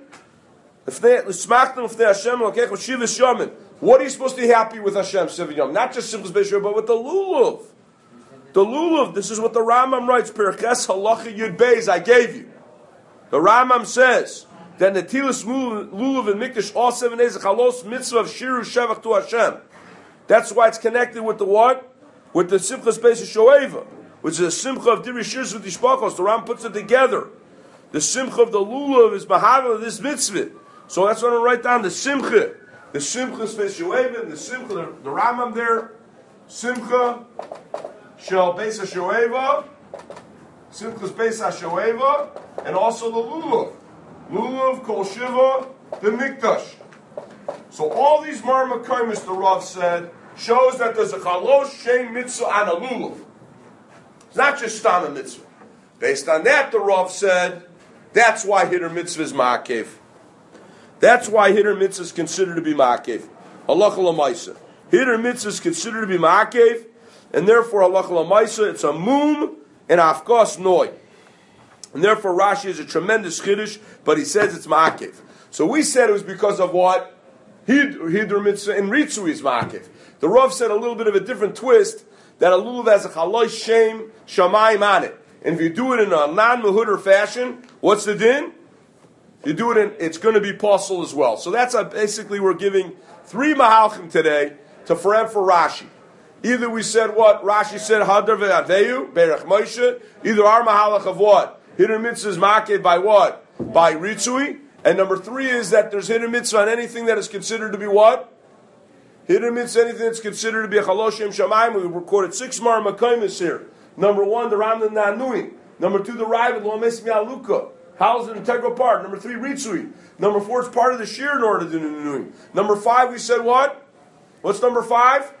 Speaker 1: L'Smachtam L'Fnei Hashem L'Kech Shivas Yamin. What are you supposed to be happy with Hashem seven Yom? Not just Simchas Pesach Shoeva, but with the Lulav. The Lulav. This is what the Rambam writes. Peraches Halacha Yud Beis. I gave you. The Rambam says that Netilas Lulav and Mikdash all seven days of Chalos mitzvah of Shiru Shevach to Hashem. That's why it's connected with the what? With the Simchas Pesach Shoeva, which is a Simcha of Diri Shirs with Ishbakos. The Rambam puts it together. The Simcha of the Lulav is Mahavel of this mitzvah. So that's what I'm going to write down. The Simcha. The Simchas Pesach Shoeva and the Simcha, the, the Rambam there. Simcha Shel Pesach Shoeva. Simchas Pesach Shoeva. And also the Lulav. Lulav, Kol Shiva, the Mikdash. So all these Marmakaimis, the Rav said, shows that there's a Chalosh Shem Mitzvah on a Lulav. It's not just Stam a Mitzvah. Based on that, the Rav said, that's why Hitter Mitzvah is Ma'akev. That's why Hitter Mitzvah is considered to be Ma'akev. Halacha L'maisa. Hitter Mitzvah is considered to be Ma'akev, and therefore Halacha L'maisa, it's a Mum and Afkas Noi. And therefore Rashi is a tremendous chiddush, but he says it's ma'akev. So we said it was because of what? Hidr mitzvah and Ritzui is ma'akev. The Rav said a little bit of a different twist, that a lulav has a chalosh shem shamayim on it. And if you do it in a non-mehudr fashion, what's the din? If you do it in, it's going to be possible as well. So that's a, basically we're giving three mahalchim today to for for Rashi. Either we said what? Rashi said, Hadar ve'aveyu, Berech Moshe. Either our mahalach of what? Hiddur mitzvah is maked by what? By Ritzui. And number three is that there's hiddur mitzvah on anything that is considered to be what? Hiddur mitzvah, anything that's considered to be a chaloshim shamayim. We recorded six mar makaimis here. Number one, the Ramdan Nanui. Number two, the Ravid, Lo Mesim Yaluka. How's an integral part? Number three, Ritzui. Number four, it's part of the shear in order to do Nanui. Number five, we said what? What's number five?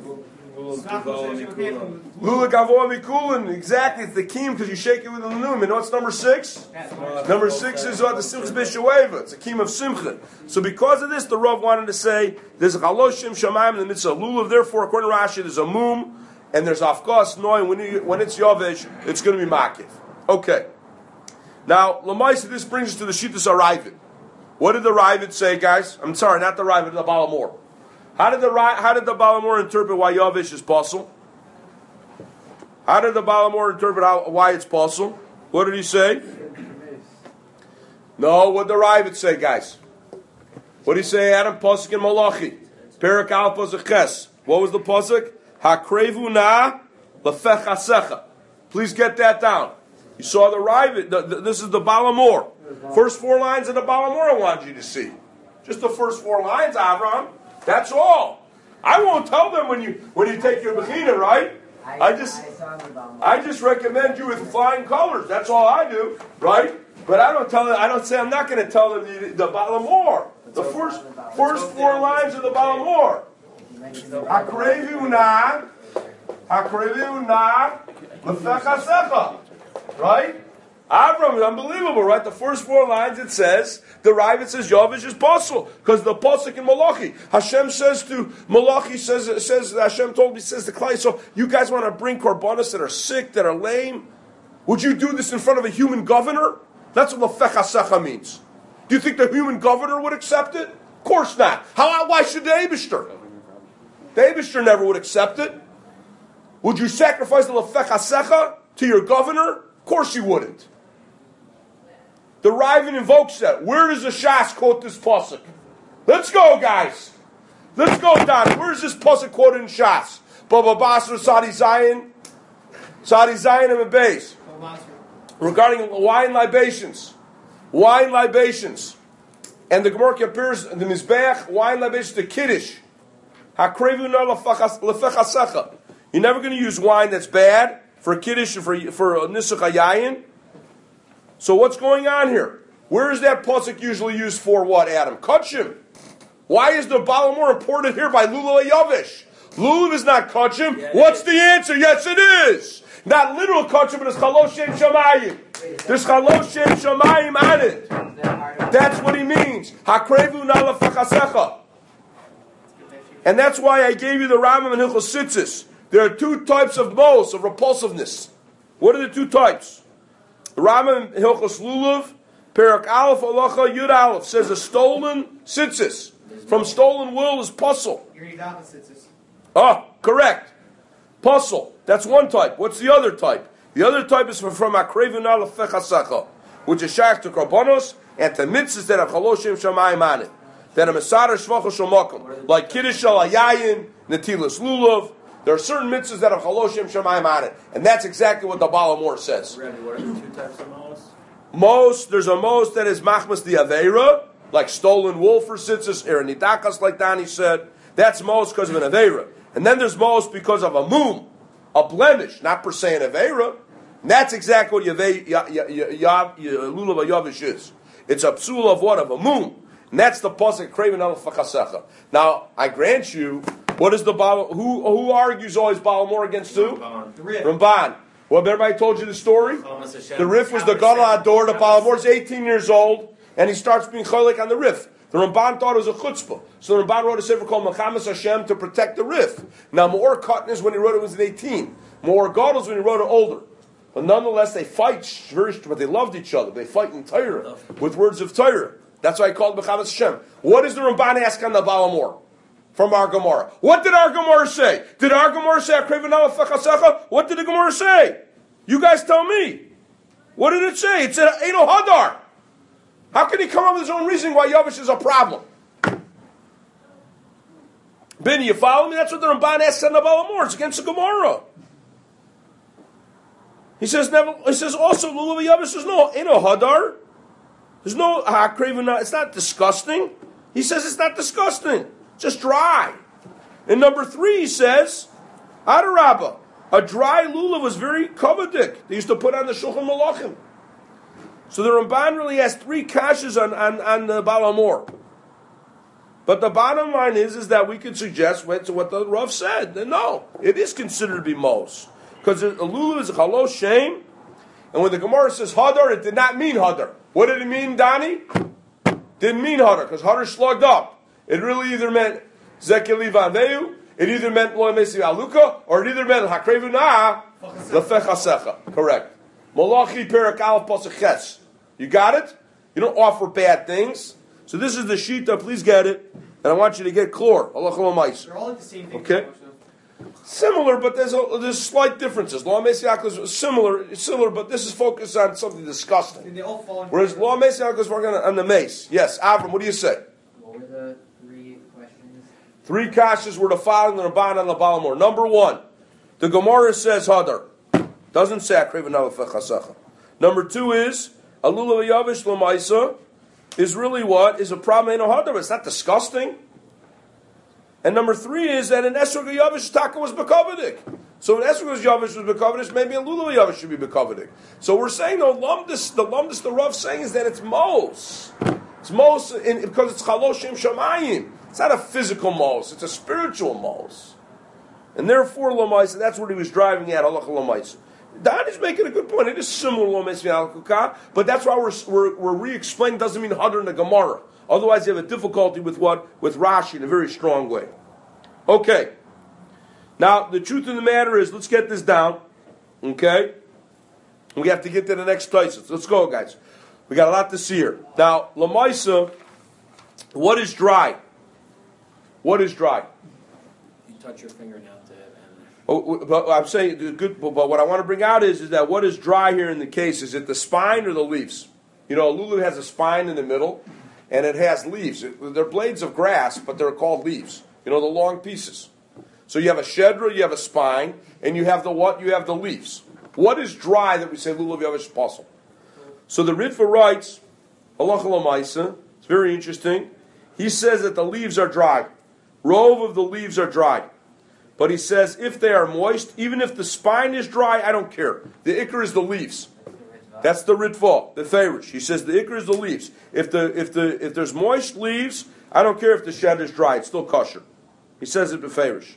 Speaker 1: Lula Gavoa Mikulin, exactly, it's the Kim because you shake it with the Lanum. And what's number six? Number six is uh, the Simchas B'Shoeva. It's a Kim of Simcha. So because of this, the Rav wanted to say there's a Chaloshim Shamayim in the midst of Lulav. Therefore, according to Rashi, there's a Mum and there's Afkas Noi. When, you, when it's Yavesh, it's going to be Makiv. Okay. Now, Lamaisa, this brings us to the Shittas Aravid. What did the Ravid say, guys? I'm sorry, not the Ravid, the Balamor. How did the how did the Balamor interpret why Yavish is possible? How did the Balamor interpret how, why it's possible? What did he say? No, what did the Ravid say, guys? What did he say? Adam Pasuk in Malachi. Perak Al Pasuk Ches. What was the Pasuk? Hakrevu na lefech hasecha. Please get that down. You saw the Ravid. The, the, this is the Balamor. First four lines of the Balamor I wanted you to see. Just the first four lines, Avram. That's all. I won't tell them when you when you take your bechina, right?
Speaker 2: I,
Speaker 1: I just,
Speaker 2: I, saw him about
Speaker 1: I just recommend you with flying colors. That's all I do, right? But I don't tell them. I don't say I'm not going to tell them the, the Balamor. The first, first four lines of the Balamor. Hakreviuna, Hakreviuna, Lefechasecha. Right? Avram is unbelievable, right? The first four lines it says, the Ravid says Yavish is possible because the pasuk in Malachi, Hashem says to Malachi says says Hashem told me says to Klai, so you guys want to bring korbanos that are sick, that are lame? Would you do this in front of a human governor? That's what Lefechasecha means. Do you think the human governor would accept it? Of course not. How? Why should the Eibishter? The Eibishter never would accept it. Would you sacrifice the Lefechasecha to your governor? Of course you wouldn't. The Raven invokes that. Where does the Shas quote this pasuk? Let's go, guys. Let's go, Don. Where is this pasuk quoted in Shas? Baba Basra, Sadi Zion, Sadi Zion and Beis. Regarding wine libations, wine libations, and the Gemara compares the Mizbeach wine libations to Kiddush. Hakrevuna lefechasecha. You're never going to use wine that's bad for Kiddush and for for Nisuch HaYayin. So what's going on here? Where is that pasuk usually used for? What, Adam? Kachim. Why is the Balamor imported here by Lulav Yavish? Lulav is not Kachim.
Speaker 3: Yeah,
Speaker 1: What's
Speaker 3: is.
Speaker 1: the answer? Yes, it is. Not literal Kachim, but it's Chalosh Shem Shamayim. There's Chalosh Shem Shamayim on it. That's what he means. Hakrevu na lefechasecha. And that's why I gave you the Rambam and Hilchos Tzitzis. There are two types of mos, of repulsiveness. What are the two types? The Rambam Hilchos Lulav, Perak Aleph Halacha Yud Aleph says a stolen tzitzis from stolen wool is puzzle. Ah, correct. Puzzle. That's one type. What's the other type? The other type is from from Akrevin Aleph Fechasacha, which is shach to korbanos and to mitzvahs that are chaloshim shamayim on it, that are mesader shvacha shomakim, like kiddush shal hayayin, netilas lulav. There are certain mitzvahs that have chaloshim shamayim on it, and that's exactly what the Balamor says.
Speaker 3: Rabbi, what are the two types of mos?
Speaker 1: Mos, there's a mos that is machmas the aveira, like stolen wool for tzitzis, erenidakas, like Danny said. That's mos because of an aveira. And then there's mos because of a mum, a blemish, not per se an aveira. And that's exactly what Yavei, ya, ya, ya, ya, ya, Lulav Yavish is. It's a psul of what? Of a mum. And that's the pasuk Kreven al Fachasecha. Now, I grant you, what is the Baal, who who argues always Balamor against who?
Speaker 3: Ramban.
Speaker 1: Ramban. Well, everybody told you the story? The Rif was the Gadol Ador. The Balamor's eighteen years old, and he starts being cholik on the Rif. The Ramban thought it was a chutzpah. So the Ramban wrote a sefer called Mechamas Hashem to protect the Rif. Now, Meor Katan is when he wrote it was at eighteen. Meor Gadol is when he wrote it older. But nonetheless, they fight, very, but they loved each other. They fight in Torah with words of Torah. That's why I called it Mechamas Hashem. What does the Ramban ask on the Balamor? From our Gemara. What did our Gemara say? Did our Gemara say, what did the Gemara say? You guys tell me. What did it say? It said, Eino Hadar. How can he come up with his own reasoning why Yavish is a problem? Benny, you follow me? That's what the Ramban asks on the Balamor. It's against the Gemara. He says, never, he says also, Lulav Yavish says, no, Eino Hadar. There's no, it's not disgusting. He says it's not disgusting. Just dry. And number three, he says, Adarabba, a dry lulav was very kovadik. They used to put on the Shulchan Malachim. So the Ramban really has three kashas on, on, on the Balamor. But the bottom line is, is that we could suggest what, what the Rav said. And no, it is considered to be mos. Because a lulav is a chalosh shame. And when the Gemara says hadar, it did not mean hadar. What did it mean, Donnie? Didn't mean hadar, because hadar slugged up. It really either meant Zekeli Vanveu, it either meant Lo Mesi Aluka, or it either meant Hakrevu Na Lefechasecha. Correct. Malachi Perak Aleph Pasuk Ches. You got it? You don't offer bad things. So this is the Shita, please get it. And I want you to get Chlor. Allah Chol
Speaker 5: They're all like the same thing.
Speaker 1: Okay. Similar, but there's a, there's slight differences. Lo Mesi Aluka is similar, similar, but this is focused on something disgusting.
Speaker 5: They all fall into
Speaker 1: Whereas Lo Mesi Aluka is working on the mace. Yes, Avram, what do you say?
Speaker 2: What were the three questions?
Speaker 1: Three kashas were the following the Ramban on the Balamor. Number one, the Gemara says Hadar. Doesn't say Akrev Fechasecha. Number two is, Alula Yavish Lamaisa is really what? Is a problem in a Hadar. It's not disgusting. And number three is that an Esrog Yavish Taka was Bakavidik. So in Esrog's Yavish was Bekovidish, maybe a Lulav Yavish should be Bekovidish. So we're saying, no, Lumdis, the Lumdis, the Rav saying is that it's Mos. It's Mos in, because it's Chaloshim Shamayim. It's not a physical Mos, it's a spiritual Mos. And therefore, Lamaisa, that's what he was driving at, Allah Lamaisa. Don is making a good point. It is similar to Lamaisa Al-Kukah, but that's why we're, we're, we're re-explaining doesn't mean Hadr in the Gemara. Otherwise, you have a difficulty with what? With Rashi in a very strong way. Okay. Now, the truth of the matter is, let's get this down. Okay? We have to get to the next places. Let's go, guys. We got a lot to see here. Now, Lamaisa, what is dry? What is dry?
Speaker 3: You touch your fingernail to it.
Speaker 1: Oh, but I'm saying, good. But what I want to bring out is, is that what is dry here in the case? Is it the spine or the leaves? You know, a lulav has a spine in the middle, and it has leaves. It, they're blades of grass, but they're called leaves. You know, the long pieces. So you have a shedra, you have a spine, and you have the what? You have the leaves. What is dry that we say lulav yavish pasul? So the Ritva writes, halacha l'maisa. It's very interesting. He says that the leaves are dry. Rove of the leaves are dry. But he says if they are moist, even if the spine is dry, I don't care. The ikr is the leaves. That's the Ritva, the Farish. He says the ikr is the leaves. If the if the if there's moist leaves, I don't care if the shed is dry. It's still kosher. He says it the Farish.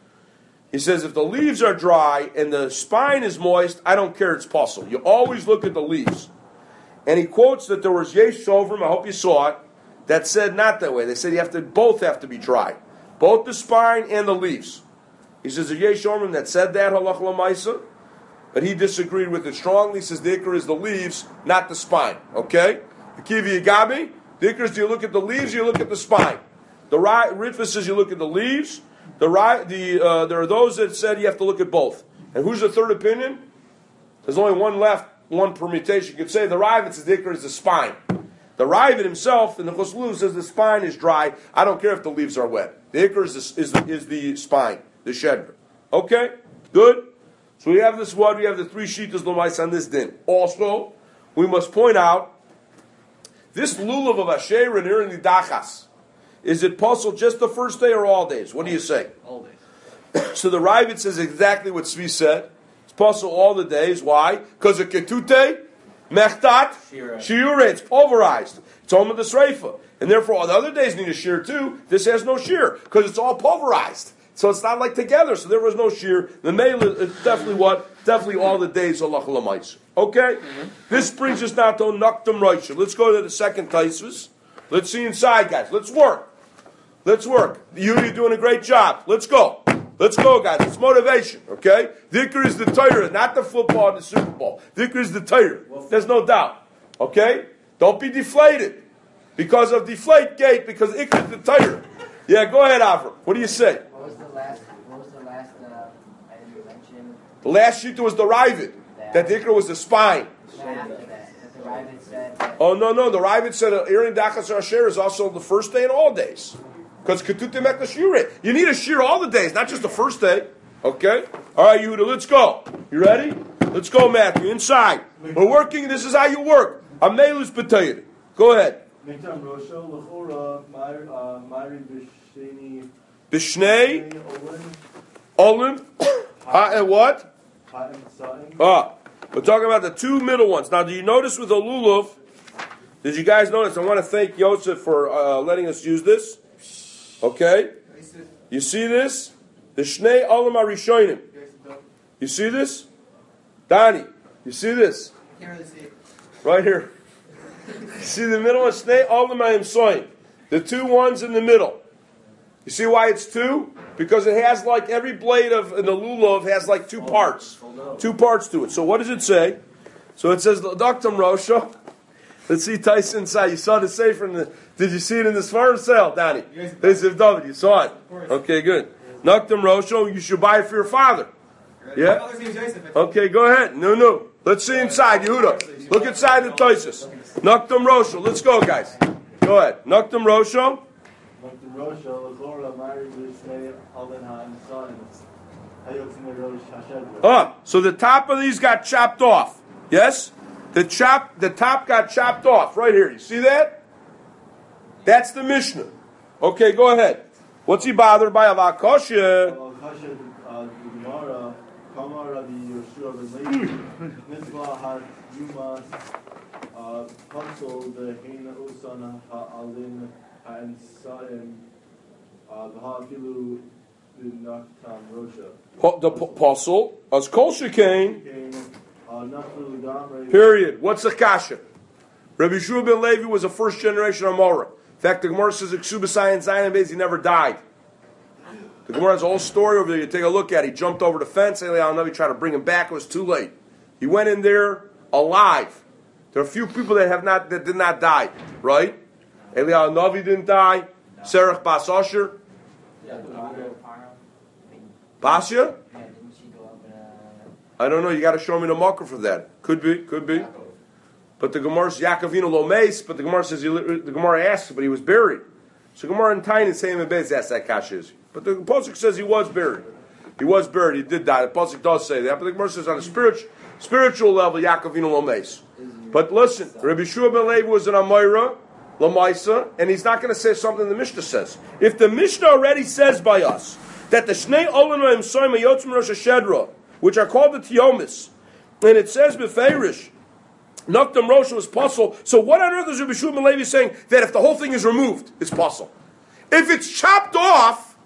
Speaker 1: He says if the leaves are dry and the spine is moist, I don't care. It's pasul. You always look at the leaves. And he quotes that there was Yesh Sovrim, I hope you saw it, that said not that way. They said you have to both have to be dry, both the spine and the leaves. He says a Yesh Sovrim that said that halach l'maisa, but he disagreed with it strongly. He says the ikr is the leaves, not the spine. Okay, the kivi yagabi. The ikr is do you look at the leaves, or you look at the spine. The Ritva says you look at the leaves. The the uh, there are those that said you have to look at both. And who's the third opinion? There's only one left. One permutation. You could say the Ravid says the ikr is the spine. The Ravid himself in the Choslu says the spine is dry. I don't care if the leaves are wet. The ikr is the, is, is the spine, the shedra. Okay, good. So we have this one. We have the three shitas l'mais on this din. Also, we must point out this lulav of Asher and here in the Dachas. Is it pasul just the first day or all days? What do you say?
Speaker 3: All days.
Speaker 1: So the Ravid says exactly what Tzvi said. Pasul all the days. Why? Because of ketute, mechtat, shiure. It's pulverized. It's home of the sreifa. And therefore all the other days need a shear too. This has no shear because it's all pulverized. So it's not like together. So there was no shear. The male is definitely what? Definitely all the days of halacha l'maisa. Okay? Mm-hmm. This brings us now to Nakdam Roisha. Let's go to the second Taisvus. Let's see inside, guys. Let's work. Let's work. You, you're doing a great job. Let's go. Let's go, guys. It's motivation, okay? Dhikr is the Torah, not the football and the Super Bowl. Dhikr is the Torah. There's no doubt. Okay? Don't be deflated. Because of deflate gate, because Ikr is the Torah. Yeah, go ahead, Avram. What do you say?
Speaker 2: What was the last, what was the last uh, item you mentioned?
Speaker 1: The last sheet was the Ravid. That Dhikr was the spine.
Speaker 2: After that, that the Ravid said that
Speaker 1: Oh, no, no. The Ravid said Erin Dachas Asher is also the first day and all days. Because ketute mekla shire. You need a shear all the days, not just the first day. Okay? All right, Yehuda, let's go. You ready? Let's go, Matthew. Inside. We're working. This is how you work. Amelus b'tayid. Go ahead. Bishnei. Olim. And what? Ah. We're talking about the two middle ones. Now, do you notice with the lulav, did you guys notice? I want to thank Yosef for uh, letting us use this. Okay? You see this? The Shnei Olam HaRishonim. You see this? Donnie, you see this? Right here. You see the middle of Shnei Olam HaYimsoim. The two ones in the middle. You see why it's two? Because it has like every blade of in the lulav has like two parts. Two parts to it. So what does it say? So it says L'daktam Rosha. Let's see Tyson inside. You saw the safer in the. Did you see it in the Svarim sale, Danny? This is David. You saw it. Okay, good. Nakdam Rosho. You should buy it for your father. Yeah. Okay, go ahead. No, no. Let's see inside, Yehuda. Look inside the Tysus. Nakdam Rosho. Let's go, guys. Go ahead. Nakdam Rosho. Ah, so the top of these got chopped off. Yes. The chop, the top got chopped off right here. You see that? That's the Mishnah. Okay, go ahead. What's he bothered by? Avakosha.
Speaker 4: Rabbi Yeshua ben Levi, Mitzvah Hat Yumas, Pasul Beheina Usan Ha'alin Ha'ensaim, V'Ha'afilu B'Nachtam Rosha.
Speaker 1: Pa- The p- apostle, as Kol Shekain,
Speaker 4: Came, Nachlu L'Gamrei.
Speaker 1: period. What's the kasha? Rabbi Yeshua ben Levi was a first generation Amora. In fact, the Gemara says Ksubasai and Zion Beis, he never died. The Gemara has a whole story over there. You take a look at it. He jumped over the fence. Eliyahu Navi tried to bring him back. It was too late. He went in there alive. There are a few people that have not that did not die, right? Eliyahu Navi didn't die. Serach Bas Asher. Basya? I don't know. You got to show me the marker for that. Could be. Could be. But the Gemara says Yaakovino lo meis. But the Gemara says he, the Gemara asks, but he was buried. So Gemara and Tain and Seyim and Bez asks that kasha is. But the pasuk says he was buried. He was buried. He did die. The pasuk does say that. But the Gemara says on a spiritual spiritual level, Yaakovino lo meis. But listen, Rabbi Yeshua ben Levi was an Amayra, Lamaisa, and he's not going to say something the Mishnah says. If the Mishnah already says by us that the Shnei Olin Ra'im Soima Yotzim Rosh Hashedra, which are called the Tiomis, and it says Beferish, Noktam Rosh was puzzle. So what on earth is Rabbi Yeshua ben Levi saying that if the whole thing is removed, it's puzzle? If it's chopped off,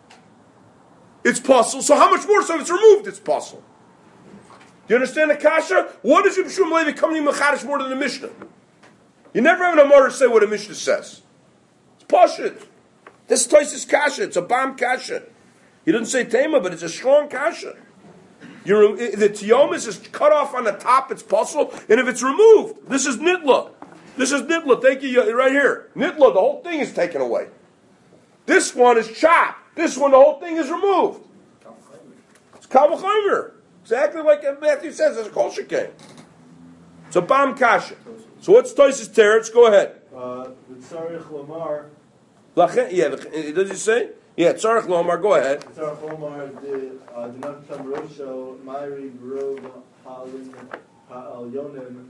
Speaker 1: it's puzzle. So how much more so if it's removed, it's puzzle? Do you understand the kasha? What does Rabbi Yeshua ben Levi come to Mechadish more than the Mishnah? You never have an Amar say what a Mishnah says. It's pashut. This is Tosis kasha. It's a bomb kasha. He doesn't say tema, but it's a strong kasha. You're, the tiomis is cut off on the top, it's puzzle, and if it's removed, this is nitla. This is nitla. Thank you, right here. Nitla, the whole thing is taken away. This one is chopped. This one, the whole thing is removed. It's kavachomer. Exactly like Matthew says, it's a kol shekeh. It's a bam kasha. So what's Tosis teretz? Go ahead.
Speaker 4: Uh, Tzarich Lamar.
Speaker 1: Yeah, does he say? Yeah, Tzarech Lomar, go ahead.
Speaker 4: Tzarich Lamar, the Dinaktam Rosho, Myri, Rov, Ha'alin, Ha'al Yonim,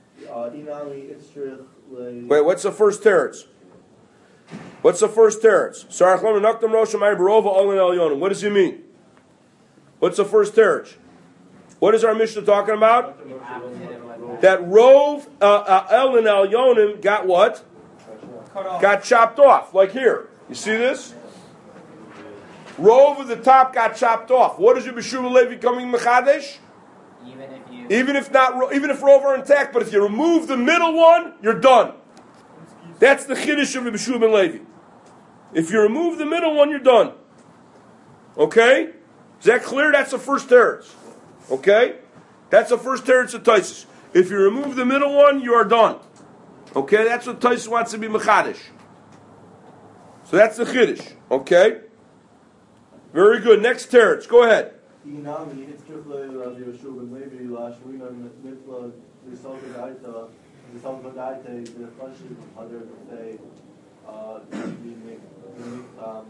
Speaker 4: Inami, Itzrich, Le.
Speaker 1: Wait, what's the first teretz? What's the first teretz? Tzarech Lomar, Naktam Rosho, Myri, Rov, Ha'alin, Ha'al Yonim. What does he mean? What's the first teretz? What is our Mishnah talking about? That Rov, uh, uh, El, and Al Yonim got what? Got chopped off, like here. You see this? Rov at the top got chopped off. What is Rabbi Yeshua ben Levi coming Mechadesh?
Speaker 2: Even if you,
Speaker 1: Even if not, even if Rov are intact, but if you remove the middle one, you're done. That's the Chiddush of Rabbi Yeshua ben Levi. If you remove the middle one, you're done. Okay? Is that clear? That's the first teretz. Okay? That's the first teretz of Taisus. If you remove the middle one, you are done. Okay? That's what Taisus wants to be Mechadesh. So that's the Chiddush. Okay? Very good. Next teretz. Go ahead.
Speaker 4: Inami, Itzrich, Le, Rabbi Yeshua ben Levi, Lashwina, Mitla, Visalka Daita, Visalka Daita, the Chashim, Hadar, say, uh, um,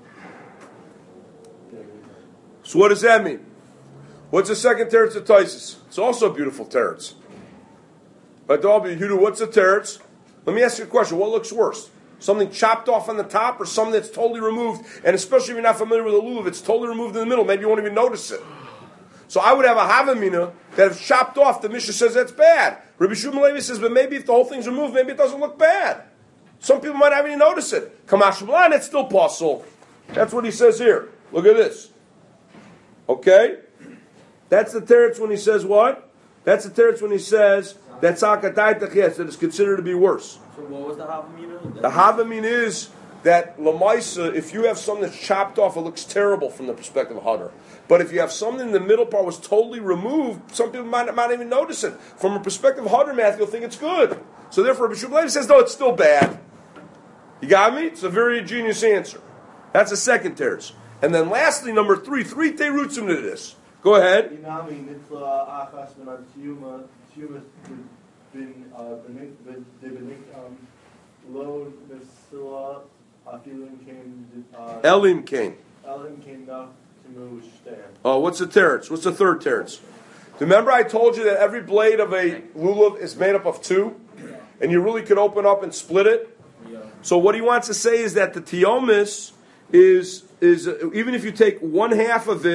Speaker 1: So what does that mean? What's the second teretz of Taisus? It's also a beautiful teretz. But Yehuda, what's the teretz? Let me ask you a question. What looks worse? Something chopped off on the top or something that's totally removed? And especially if you're not familiar with a lulav, it's totally removed in the middle. Maybe you won't even notice it. So I would have a havamina that if chopped off, the Mishnah says that's bad. Rabbi Yeshua ben Levi says, but maybe if the whole thing's removed, maybe it doesn't look bad. Some people might not even notice it. Kamash Blan, it's still possible. That's what he says here. Look at this. Okay? That's the teretz when he says what? That's the teretz when he says that Tzakataytach, yes, that is considered to be worse.
Speaker 3: So what was the Havamina?
Speaker 1: The Havamina is that Lamaisa, if you have something that's chopped off, it looks terrible from the perspective of Hadar. But if you have something in the middle part was totally removed, some people might not even notice it. From a perspective of Hadar math, you'll think it's good. So therefore, Rabbi Yeshua ben Levi says, no, it's still bad. You got me? It's a very genius answer. That's the second teretz. And then lastly, number three, three terutzim to this. Go ahead.
Speaker 4: Inami, Nitla, Achas, Benar, Tiyuma, Tiyuma, Bin, Bin, Bin, Lo, Nesila, Afilim came,
Speaker 1: Elim came.
Speaker 4: Elim came down to move stand.
Speaker 1: Oh, what's the teretz? What's the third teretz? Remember I told you that every blade of a lulav is made up of two? And you really could open up and split it?
Speaker 3: Yeah.
Speaker 1: So what he wants to say is that the tiomis is, is uh, even if you take one half of it,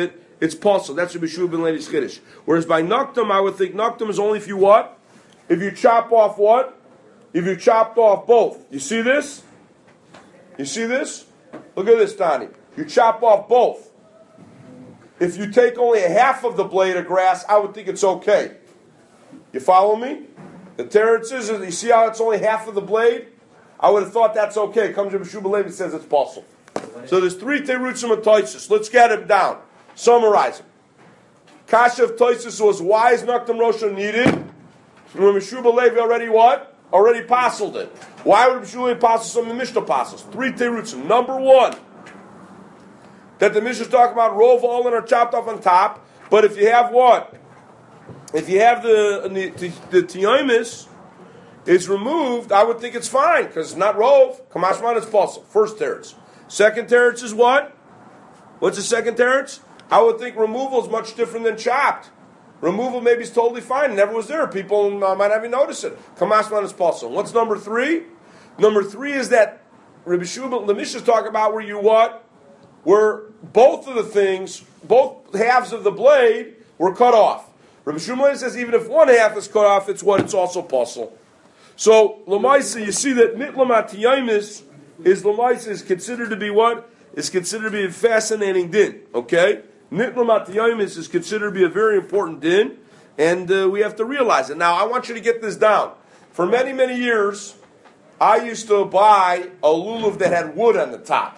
Speaker 1: it's possible. That's Rabbi Shua ben Levi's Chiddush. Whereas by Noktam, I would think Noktam is only if you what? If you chop off what? If you chopped off both. You see this? You see this? Look at this, Donnie. You chop off both. If you take only a half of the blade of grass, I would think it's okay. You follow me? The teretz is, you see how it's only half of the blade? I would have thought that's okay. Comes Rabbi Shua ben Levi says it's possible. So there's three terutzim of Toisus. Let's get them down. Summarize them. Kasha of Toisus was, why is Noktam Rosha needed? Rabbi Shua ben Levi already what? Already passled it. Why would Rabbi Shua ben Levi passel some of the Mishnah passels? Three terutzim. Number one, that the Mishnah is talking about rov all and are chopped off on top, but if you have what? If you have the the, the, the tiyomis is removed, I would think it's fine, because it's not rov. Kamashman is possible. First teretz. Second teretz is what? What's the second teretz? I would think removal is much different than chopped. Removal maybe is totally fine. It never was there. People uh, might not even notice it. Kamashman is possible. What's number three? Number three is that Rabbi Shua, the Mishnah is talking about where you what? Where both of the things, both halves of the blade were cut off. Rabbi Shua says even if one half is cut off, it's what? It's also possible. So, Lamaisa, you see that Nitlamat Yaimis is Lamaisa is considered to be what? Is considered to be a fascinating din. Okay? Nitlamat Yaimis is considered to be a very important din, and uh, we have to realize it. Now, I want you to get this down. For many, many years, I used to buy a lulav that had wood on the top.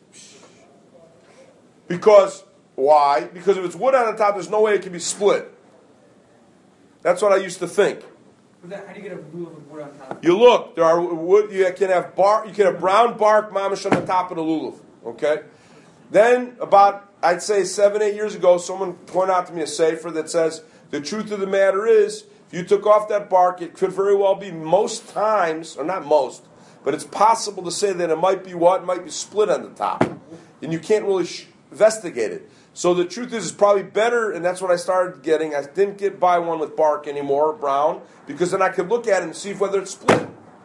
Speaker 1: Because, why? Because if it's wood on the top, there's no way it can be split. That's what I used to think.
Speaker 5: But that, how do you get a lulav with wood on top?
Speaker 1: You look, there are wood. You can have bark. You can have brown bark mamish on the top of the lulav. Okay. Then about I'd say seven, eight years ago, someone pointed out to me a sefer that says the truth of the matter is, if you took off that bark, it could very well be most times, or not most, but it's possible to say that it might be what? It might be split on the top, and you can't really sh- investigate it. So the truth is, it's probably better, and that's what I started getting. I didn't get buy one with bark anymore, brown, because then I could look at it and see whether it's split.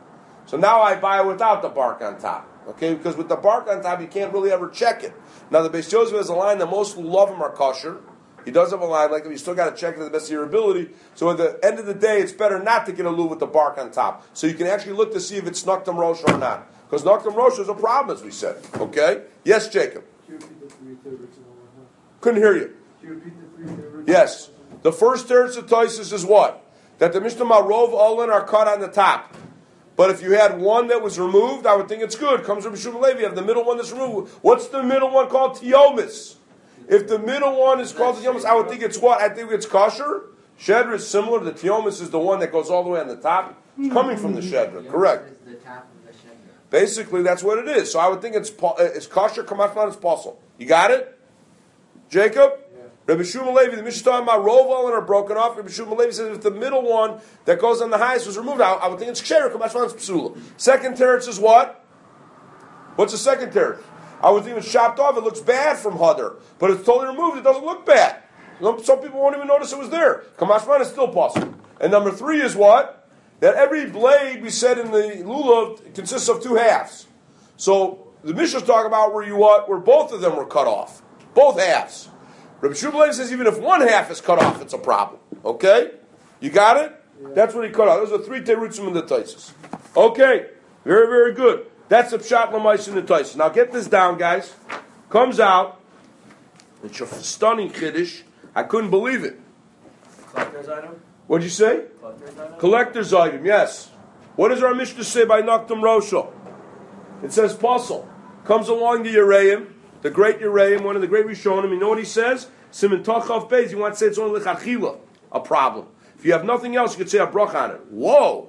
Speaker 1: So now I buy it without the bark on top, okay? Because with the bark on top, you can't really ever check it. Now the Beis Yosef has a line that most love him are kosher. He does have a line like that. You still got to check it to the best of your ability. So at the end of the day, it's better not to get a lulav with the bark on top. So you can actually look to see if it's Noktam Rosh or not. Because Noktam Rosh is a problem, as we said. Okay? Yes, Jacob.
Speaker 4: Can you repeat the three favorites one more time?
Speaker 1: Couldn't hear you.
Speaker 4: Can you repeat the three favorites?
Speaker 1: Yes. The first teretz of Toisus is what? That the Mishnah Marov Olin are cut on the top. But if you had one that was removed, I would think it's good. Comes from Shua ben Levi. You have the middle one that's removed. What's the middle one called? Tiomis. If the middle one is called Tiomis, I would think it's what? I think it's kosher. Shedra is similar. The Tiomis is the one that goes all the way on the top. It's coming from the Shedra. Correct.
Speaker 2: Is the top of the shedra.
Speaker 1: Basically, that's what it is. So I would think it's it's kosher. Kamashman is possible. You got it, Jacob?
Speaker 4: Yeah.
Speaker 1: Rabbi Shua ben Levi, the Mishnah is talking about roval and are broken off. Rabbi Shua ben Levi says if the middle one that goes on the highest was removed, I, I would think it's ksher. Kamashman is psula. Second teretz is what? What's the second teretz? I would think it's chopped off. It looks bad from Hadar, but it's totally removed. It doesn't look bad. Some people won't even notice it was there. Kamashman is still possible. And number three is what? That every blade, we said in the lulav, consists of two halves. So the Mishnah is talking about where you what? Where both of them were cut off. Both halves. Rabbi Shua ben Levi says even if one half is cut off, it's a problem. Okay? You got it? Yeah. That's what he cut off. Those are three terutzim in the Taisus. Okay. Very, very good. That's the pshat l'mais in the Taisus. Now get this down, guys. Comes out. It's a stunning kiddush. I couldn't believe it.
Speaker 3: Collector's item?
Speaker 1: What'd you say?
Speaker 3: Collector's item?
Speaker 1: Collector's item, yes. What does our Mishnah say by Noktam Rosha? It says puzzle. Comes along the Yereim, the great Yereim, one of the great Rishonim. You know what he says? Siman Tochav Beis. You want to say it's only L'chachila, a problem. If you have nothing else, you could say a brach on it. Whoa!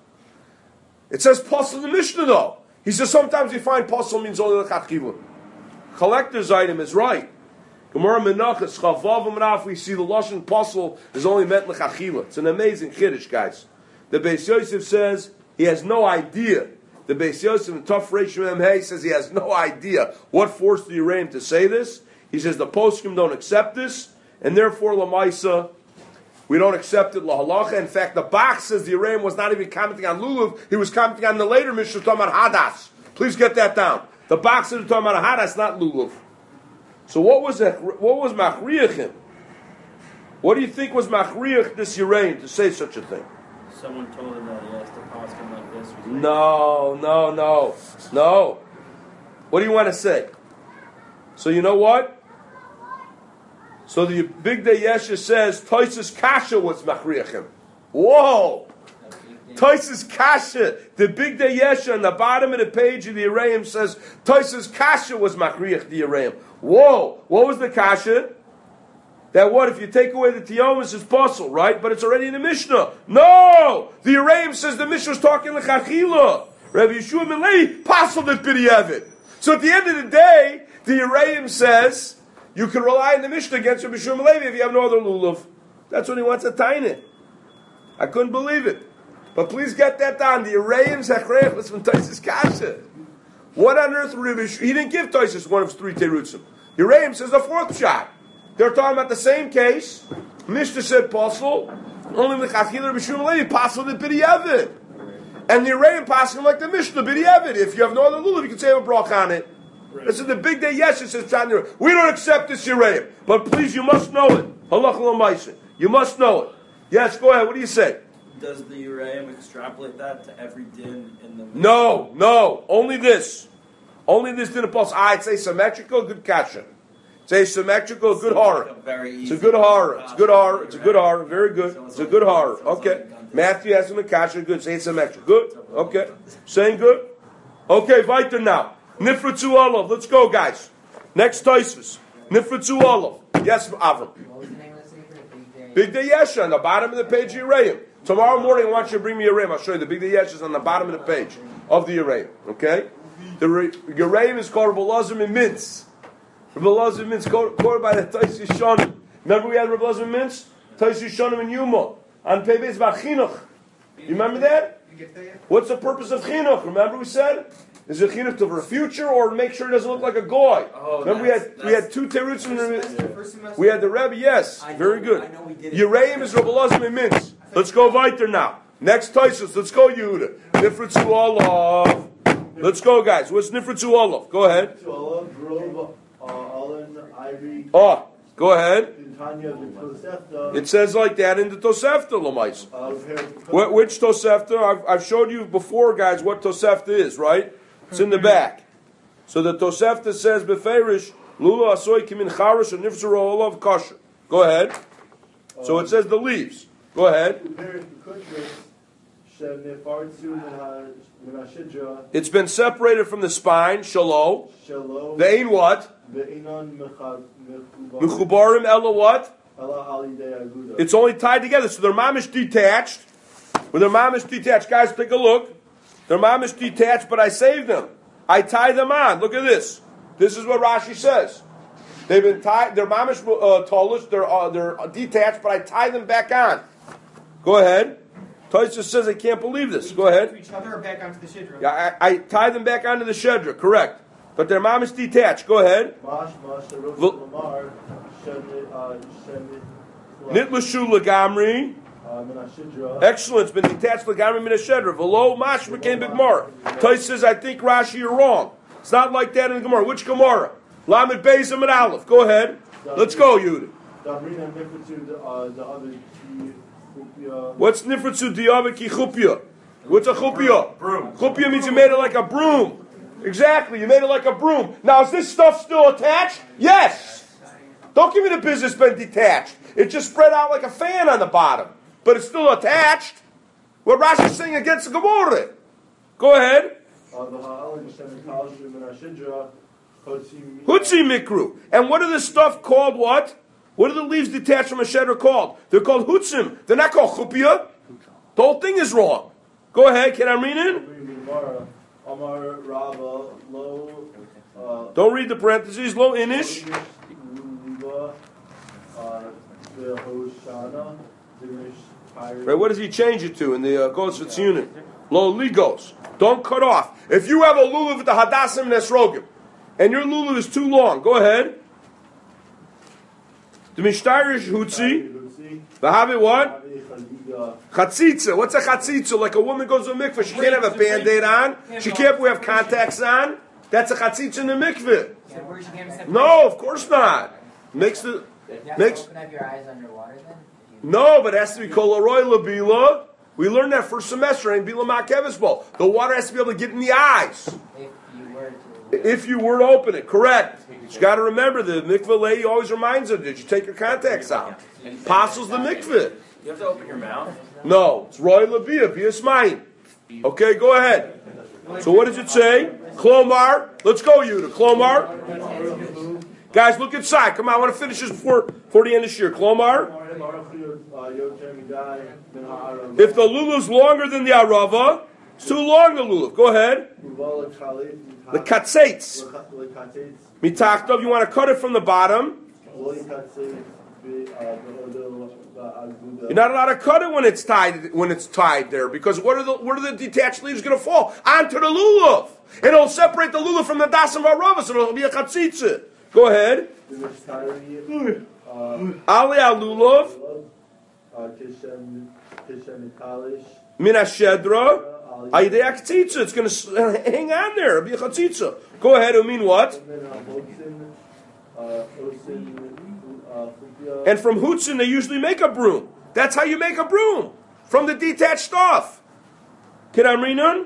Speaker 1: It says puzzle in the Mishnah, though. He says sometimes we find puzzle means only L'chachila. Collector's item is right. Gemara Menachos Chavav Amraf. We see the lashon puzzle is only meant L'chachila. It's an amazing chiddush, guys. The Beis Yosef says he has no idea. The Beis Yosef in Tuf Reish Mem Hey says he has no idea what forced the Yereim to say this. He says the poskim don't accept this, and therefore Lamaisa, we don't accept it lahalacha. In fact, the Bach says the Yereim was not even commenting on lulav; he was commenting on the later Mishnah talking about hadas. Please get that down. The Bach says talking about a hadas, not lulav. So what was that? What was machriachim? What do you think was machriach this Yereim to say such a thing?
Speaker 3: Someone told him that he has to pass him like this. Was
Speaker 1: No, no, no, no. What do you want to say? So you know what? So the Big Day Yesha says Toisus Kasha was machriachim. Whoa! Toisus Kasha. The Big Day Yesha on the bottom of the page of the Yereim says Toisus Kasha was machriach the Yereim. Whoa! What was the Kasha? That what if you take away the Tiyomis is possible, right? But it's already in the Mishnah. No! The Yereim says the Mishnah is talking l'chachila. Rabbi Yeshua Milei possible that b'di'evid. So at the end of the day, the Yereim says you can rely on the Mishnah against Rabbi Yeshua Milei if you have no other lulav. That's what he wants to tie in. I couldn't believe it. But please get that down. The Yereim's hachrech was from Toisus Kasha. What on earth would Rabbi Yeshua? He didn't give Toisus one of his three terutzim. Yereim says the fourth shot. They're talking about the same case. Mishnah said possible. Only the Chachil Rabbi Yeshua Milei possible the b'di'evid. And the Yereim passing like the Mishnah b'di'evid. If you have no other lulav, you can say a brach on it. Right. This is the Big Day Yesha says we don't accept this Yereim, but please, you must know it. Halach l'maisa. You must know it. Yes, go ahead. What do you say?
Speaker 3: Does the Yereim extrapolate that to every din in the Mishnah?
Speaker 1: No, no. Only this. Only this din applies. Ah, it's asymmetrical, good kasha. It's asymmetrical, good horror. It's a good horror. It's a good horror. It's a good horror. Very good. It's a good horror. Okay. Matthew has some kasha. Good. Say asymmetrical. Good. Okay. Saying good. Okay. Weiter now. Nifritzu olav. Let's go, guys. Next Toisus. Nifritzu olav. Yes, Avram.
Speaker 2: What was the name of the sefer? Big Day.
Speaker 1: Big Day Yesha on the bottom of the page of Yereim. Tomorrow morning, I want you to bring me Yereim. I'll show you the Big Day Yesha is on the bottom of the page of the Yereim. Okay. The Yereim is called Rabbi Elazar in Mintz. Rabbi Elazar Mintz, quoted by the Toisus Shonim. Remember we had Rabbi Elazar Mintz? Toisus Shonim in Yuma. On Pebez about Chinuch. You remember that? What's the purpose of Chinuch? Remember we said? Is it Chinuch for a future or make sure it doesn't look like a goy?
Speaker 3: Oh,
Speaker 1: Remember we had we had two terutzim. We had the Rebbe, yes. Very good. Yereim is Rabbi Elazar Mintz. Let's go weiter now. Next Toisus. Let's go Yehuda. Nifritzu olav. Let's go, guys. What's Nifritzu olav? Go ahead. Oh, go ahead. It says like that in the Tosefta, Lamais. Which Tosefta? I've, I've showed you before, guys, what Tosefta is, right? It's in the back. So the Tosefta says, Beferish, Lula Asoy Kimin Charish and Nifzura Olav Kasha. Go ahead. So it says the leaves. Go ahead. It's been separated from the spine, Shalom. The ain what? Mechubarim ella what? It's only tied together, so they're mamish detached. When they're mamish detached, guys, take a look. They're mamish detached, but I saved them. I tie them on. Look at this. This is what Rashi says. They've been tied. They're mamish uh, tolish. They're uh, they're detached, but I tie them back on. Go ahead. Toysa says I can't believe this. Go ahead.
Speaker 5: To each other or back onto the shidra?
Speaker 1: Yeah, I, I tie them back onto the shedra. Correct. But their mom is detached. Go ahead. Nitlashu lagamri. Excellent. It's been detached lagamri min shedra. V'lo mash became big Gemara. Toysa says I think Rashi you're wrong. It's not like that in the Gemara. Which Gemara? Lamed Beis and Aleph. Go ahead. Let's go, Yudah. What's nifritzu diavik chupya? What's a chupya?
Speaker 3: Broom.
Speaker 1: Chupya means you made it like a broom. Exactly, you made it like a broom. Now, is this stuff still attached? Yes. Don't give me the business been detached. It just spread out like a fan on the bottom, but it's still attached. What Rashi's saying against the Gemara. Go ahead. Hutzi mikru. And what are the stuff called? What? What are the leaves detached from a shedder called? They're called hutzim. They're not called chupya. The whole thing is wrong. Go ahead, can I read it? Don't read the parentheses. Lo inish. Right, what does he change it to in the Gos uh, unit? Lo ligos. Don't cut off. If you have a lulav with the hadassim and esrogim, and your lulav is too long, go ahead. The mishtarish hutzi. The have it what? Chatzitza. What's a chatzitza? Like a woman goes to a mikvah, she can't have a band-aid on. She can't have contacts on. That's a chatzitza in the mikveh.
Speaker 5: So where's your game separation?
Speaker 1: No, of course not. Makes the
Speaker 2: You have
Speaker 1: makes
Speaker 2: to open up your eyes underwater then? If you-
Speaker 1: no, but it has to be kol aroy labila. We learned that first semester in bila ma'keves ball. The water has to be able to get in the eyes.
Speaker 2: If you were to.
Speaker 1: If you were to open it, correct. You got to remember the mikveh lady always reminds her. Did you take your contacts out? Apostles the mikveh.
Speaker 3: You have to open your mouth.
Speaker 1: No, it's roy labia bias mine. Okay, go ahead. So what does it say? Klomar. Let's go, Yudah. Klomar. Guys, look inside. Come on, I want to finish this before, before the end of this year. Klomar. If the luluv's longer than the arava, it's too long, the luluv. Go ahead. The katzeitz. Mitachtov, you want to cut it from the bottom. You're not allowed to cut it when it's tied when it's tied there, because what are the what are the detached leaves going to fall? Onto the lulav. It'll separate the lulav from the dasim arava, so it'll be a chatzitza. Go ahead. Ali al lulav. Mina shedra. Ayidei chatzitza. It's going to hang on there. It'll be a chatzitza. Go ahead. It mean what? And from hutzin, they usually make a broom. That's how you make a broom. From the detached stuff. Can I read on?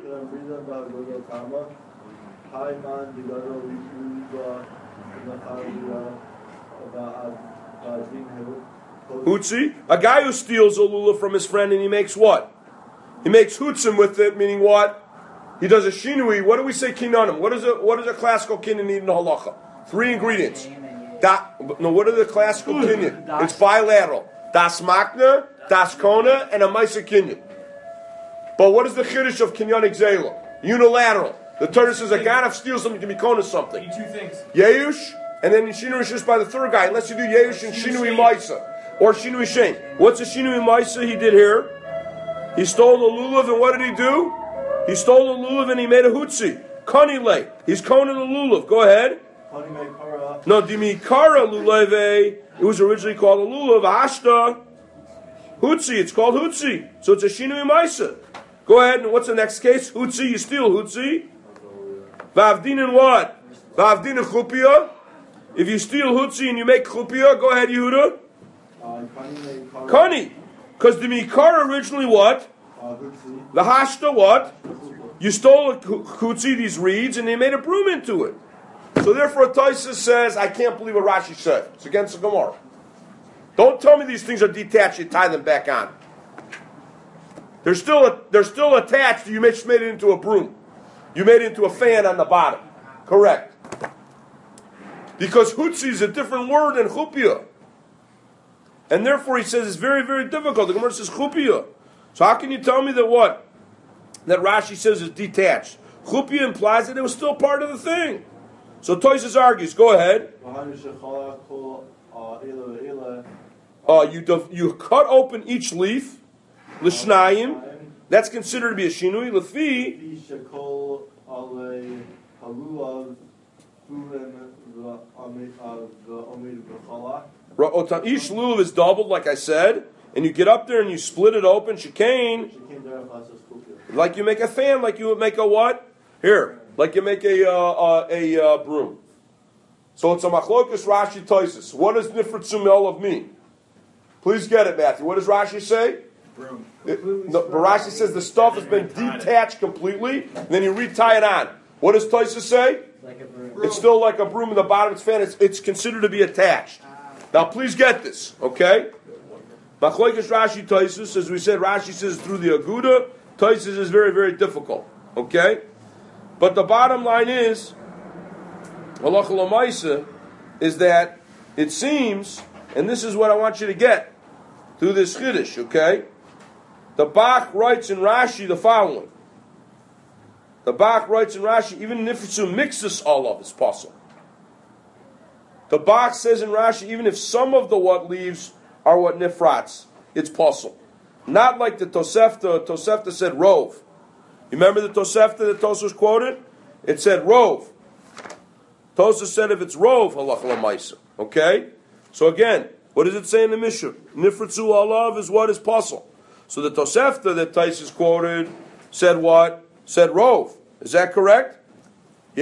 Speaker 1: Hutzi? A guy who steals a lulav from his friend and he makes what? He makes hutzim with it, meaning what? He does a shinui. What do we say kinanim? What is a, what is a classical kinyan need in the halacha? Three ingredients. Da, no, what are the classical kinyan? It's bilateral. Das makna, das kona, and a maisa kinyan. But what is the chiddush of kinyanik zela? Unilateral. The Torah says a ganav steals something to be kona something.
Speaker 5: Two things.
Speaker 1: Yeush, and then shinui is just by the third guy, unless you do yeush and shinui maisa. Or shinui shein. What's the shinui maisa he did here? He stole the lulav, and what did he do? He stole the lulav and he made a hutzi. Kanile. He's koning the lulav. Go ahead. No, dimikara luleve. It was originally called a lulav. Ashta. Hutzi. It's called hutzi. So it's a shinui maisa. Go ahead. And what's the next case? Hutzi. You steal hutzi. Vavdin and what? Vavdin and chupia. If you steal hutzi and you make chupia, go ahead, Yehuda. Kani. Because the mikara originally what? The hashta what? You stole a hutzi, these reeds, and they made a broom into it. So therefore, Tosfos says, I can't believe what Rashi said. It's against the Gemara. Don't tell me these things are detached. You tie them back on. They're still a, they're still attached. You just made it into a broom. You made it into a fan on the bottom. Correct. Because hutzi is a different word than chupia. And therefore, he says it's very, very difficult. The Gemara says chupia. So how can you tell me that what? That Rashi says is detached. Chupia implies that it was still part of the thing. So Tosfos argues. Go ahead. Uh, you def- you cut open each leaf, l'shnayim. That's considered to be a shinui. Lefi. Each lulav is doubled, like I said, and you get up there and you split it open. Shekain. Like you make a fan, like you would make a what? Here. Like you make a uh, uh, a uh, broom. So it's a machlokas Rashi Tosfos. What does nifrat sumel mean? Please get it, Matthew. What does Rashi say?
Speaker 3: Broom.
Speaker 1: It, no, but Rashi says the stuff has been detached completely, and then you retie it on. What does Tosfos say?
Speaker 2: Like a broom.
Speaker 1: It's still like a broom in the bottom of its fan. It's, it's considered to be attached. Now, please get this, okay? Machlokas Rashi Tosfos, as we said, Rashi says through the Aguda. Tosfos is very, very difficult, okay? But the bottom line is, halacha l'maisa, is that it seems, and this is what I want you to get through this chiddush, okay? The Bach writes in Rashi the following. The Bach writes in Rashi, even nifritzu mixes all of is possible. The Bach says in Rashi, even if some of the what leaves are what nifrats, it's possible. Not like the Tosefta. Tosefta said rove. You remember the Tosefta that Tosfos quoted? It said rove. Tosfos said if it's rove, halacha l'maisa. Okay? So again, what does it say in the Mishnah? Nifritzu alav is what is possible. So the Tosefta that Tosfos quoted said what? Said rove. Is that correct? Yeah?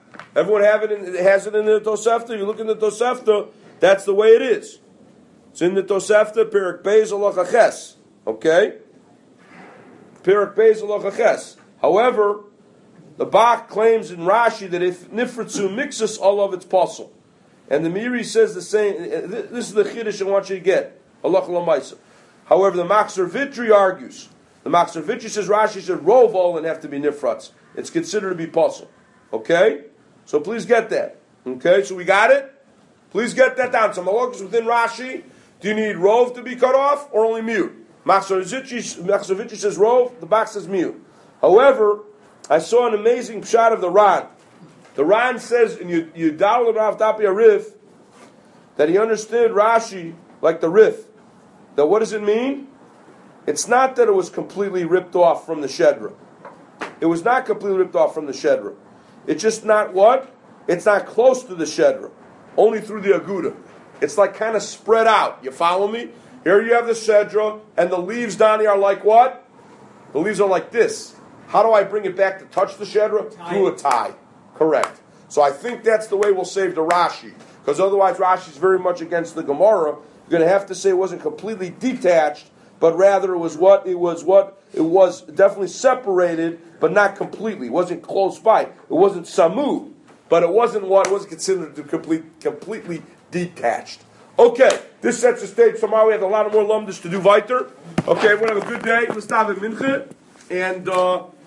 Speaker 1: Everyone have it, in, has it in the Tosefta. You look in the Tosefta, that's the way it is. It's in the Tosefta, Perek Beis Halacha Ches. Okay? Perek Beis Halacha Ches. However, the Bach claims in Rashi that if Nifritzu mixes all of its puzzle. And the Miri says the same. This is the Chiddush I want you to get. Halacha L'maisa. However, the Machzer Vitri argues. The Machzer Vitri says Rashi said Rov all and have to be Nifratz. It's considered to be puzzle. Okay? So please get that. Okay? So we got it? Please get that down. So Malachas within Rashi, do you need Rov to be cut off or only mute? Machzer Vitri says Rov, the Bach says mute. However, I saw an amazing shot of the Ran. The Ran says in Yudal Rav Tapia Rif that he understood Rashi like the Rif. That what does it mean? It's not that it was completely ripped off from the Shedra. It was not completely ripped off from the Shedra. It's just not what? It's not close to the Shedra. Only through the Aguda. It's like kind of spread out. You follow me? Here you have the Shedra, and the leaves down here are like what? The leaves are like this. How do I bring it back to touch the Shedra?
Speaker 5: Tie.
Speaker 1: Through a tie. Correct. So I think that's the way we'll save the Rashi. Because otherwise Rashi's very much against the Gemara. You're going to have to say it wasn't completely detached, but rather it was what? It was what? It was definitely separated, but not completely. It wasn't close by. It wasn't samu. But it wasn't what? It wasn't considered to complete, completely detached. Okay, this sets the stage. Tomorrow we have a lot of more lumdus to do weiter. Okay, everyone have a good day. Let's stop at Mincha. And... Uh,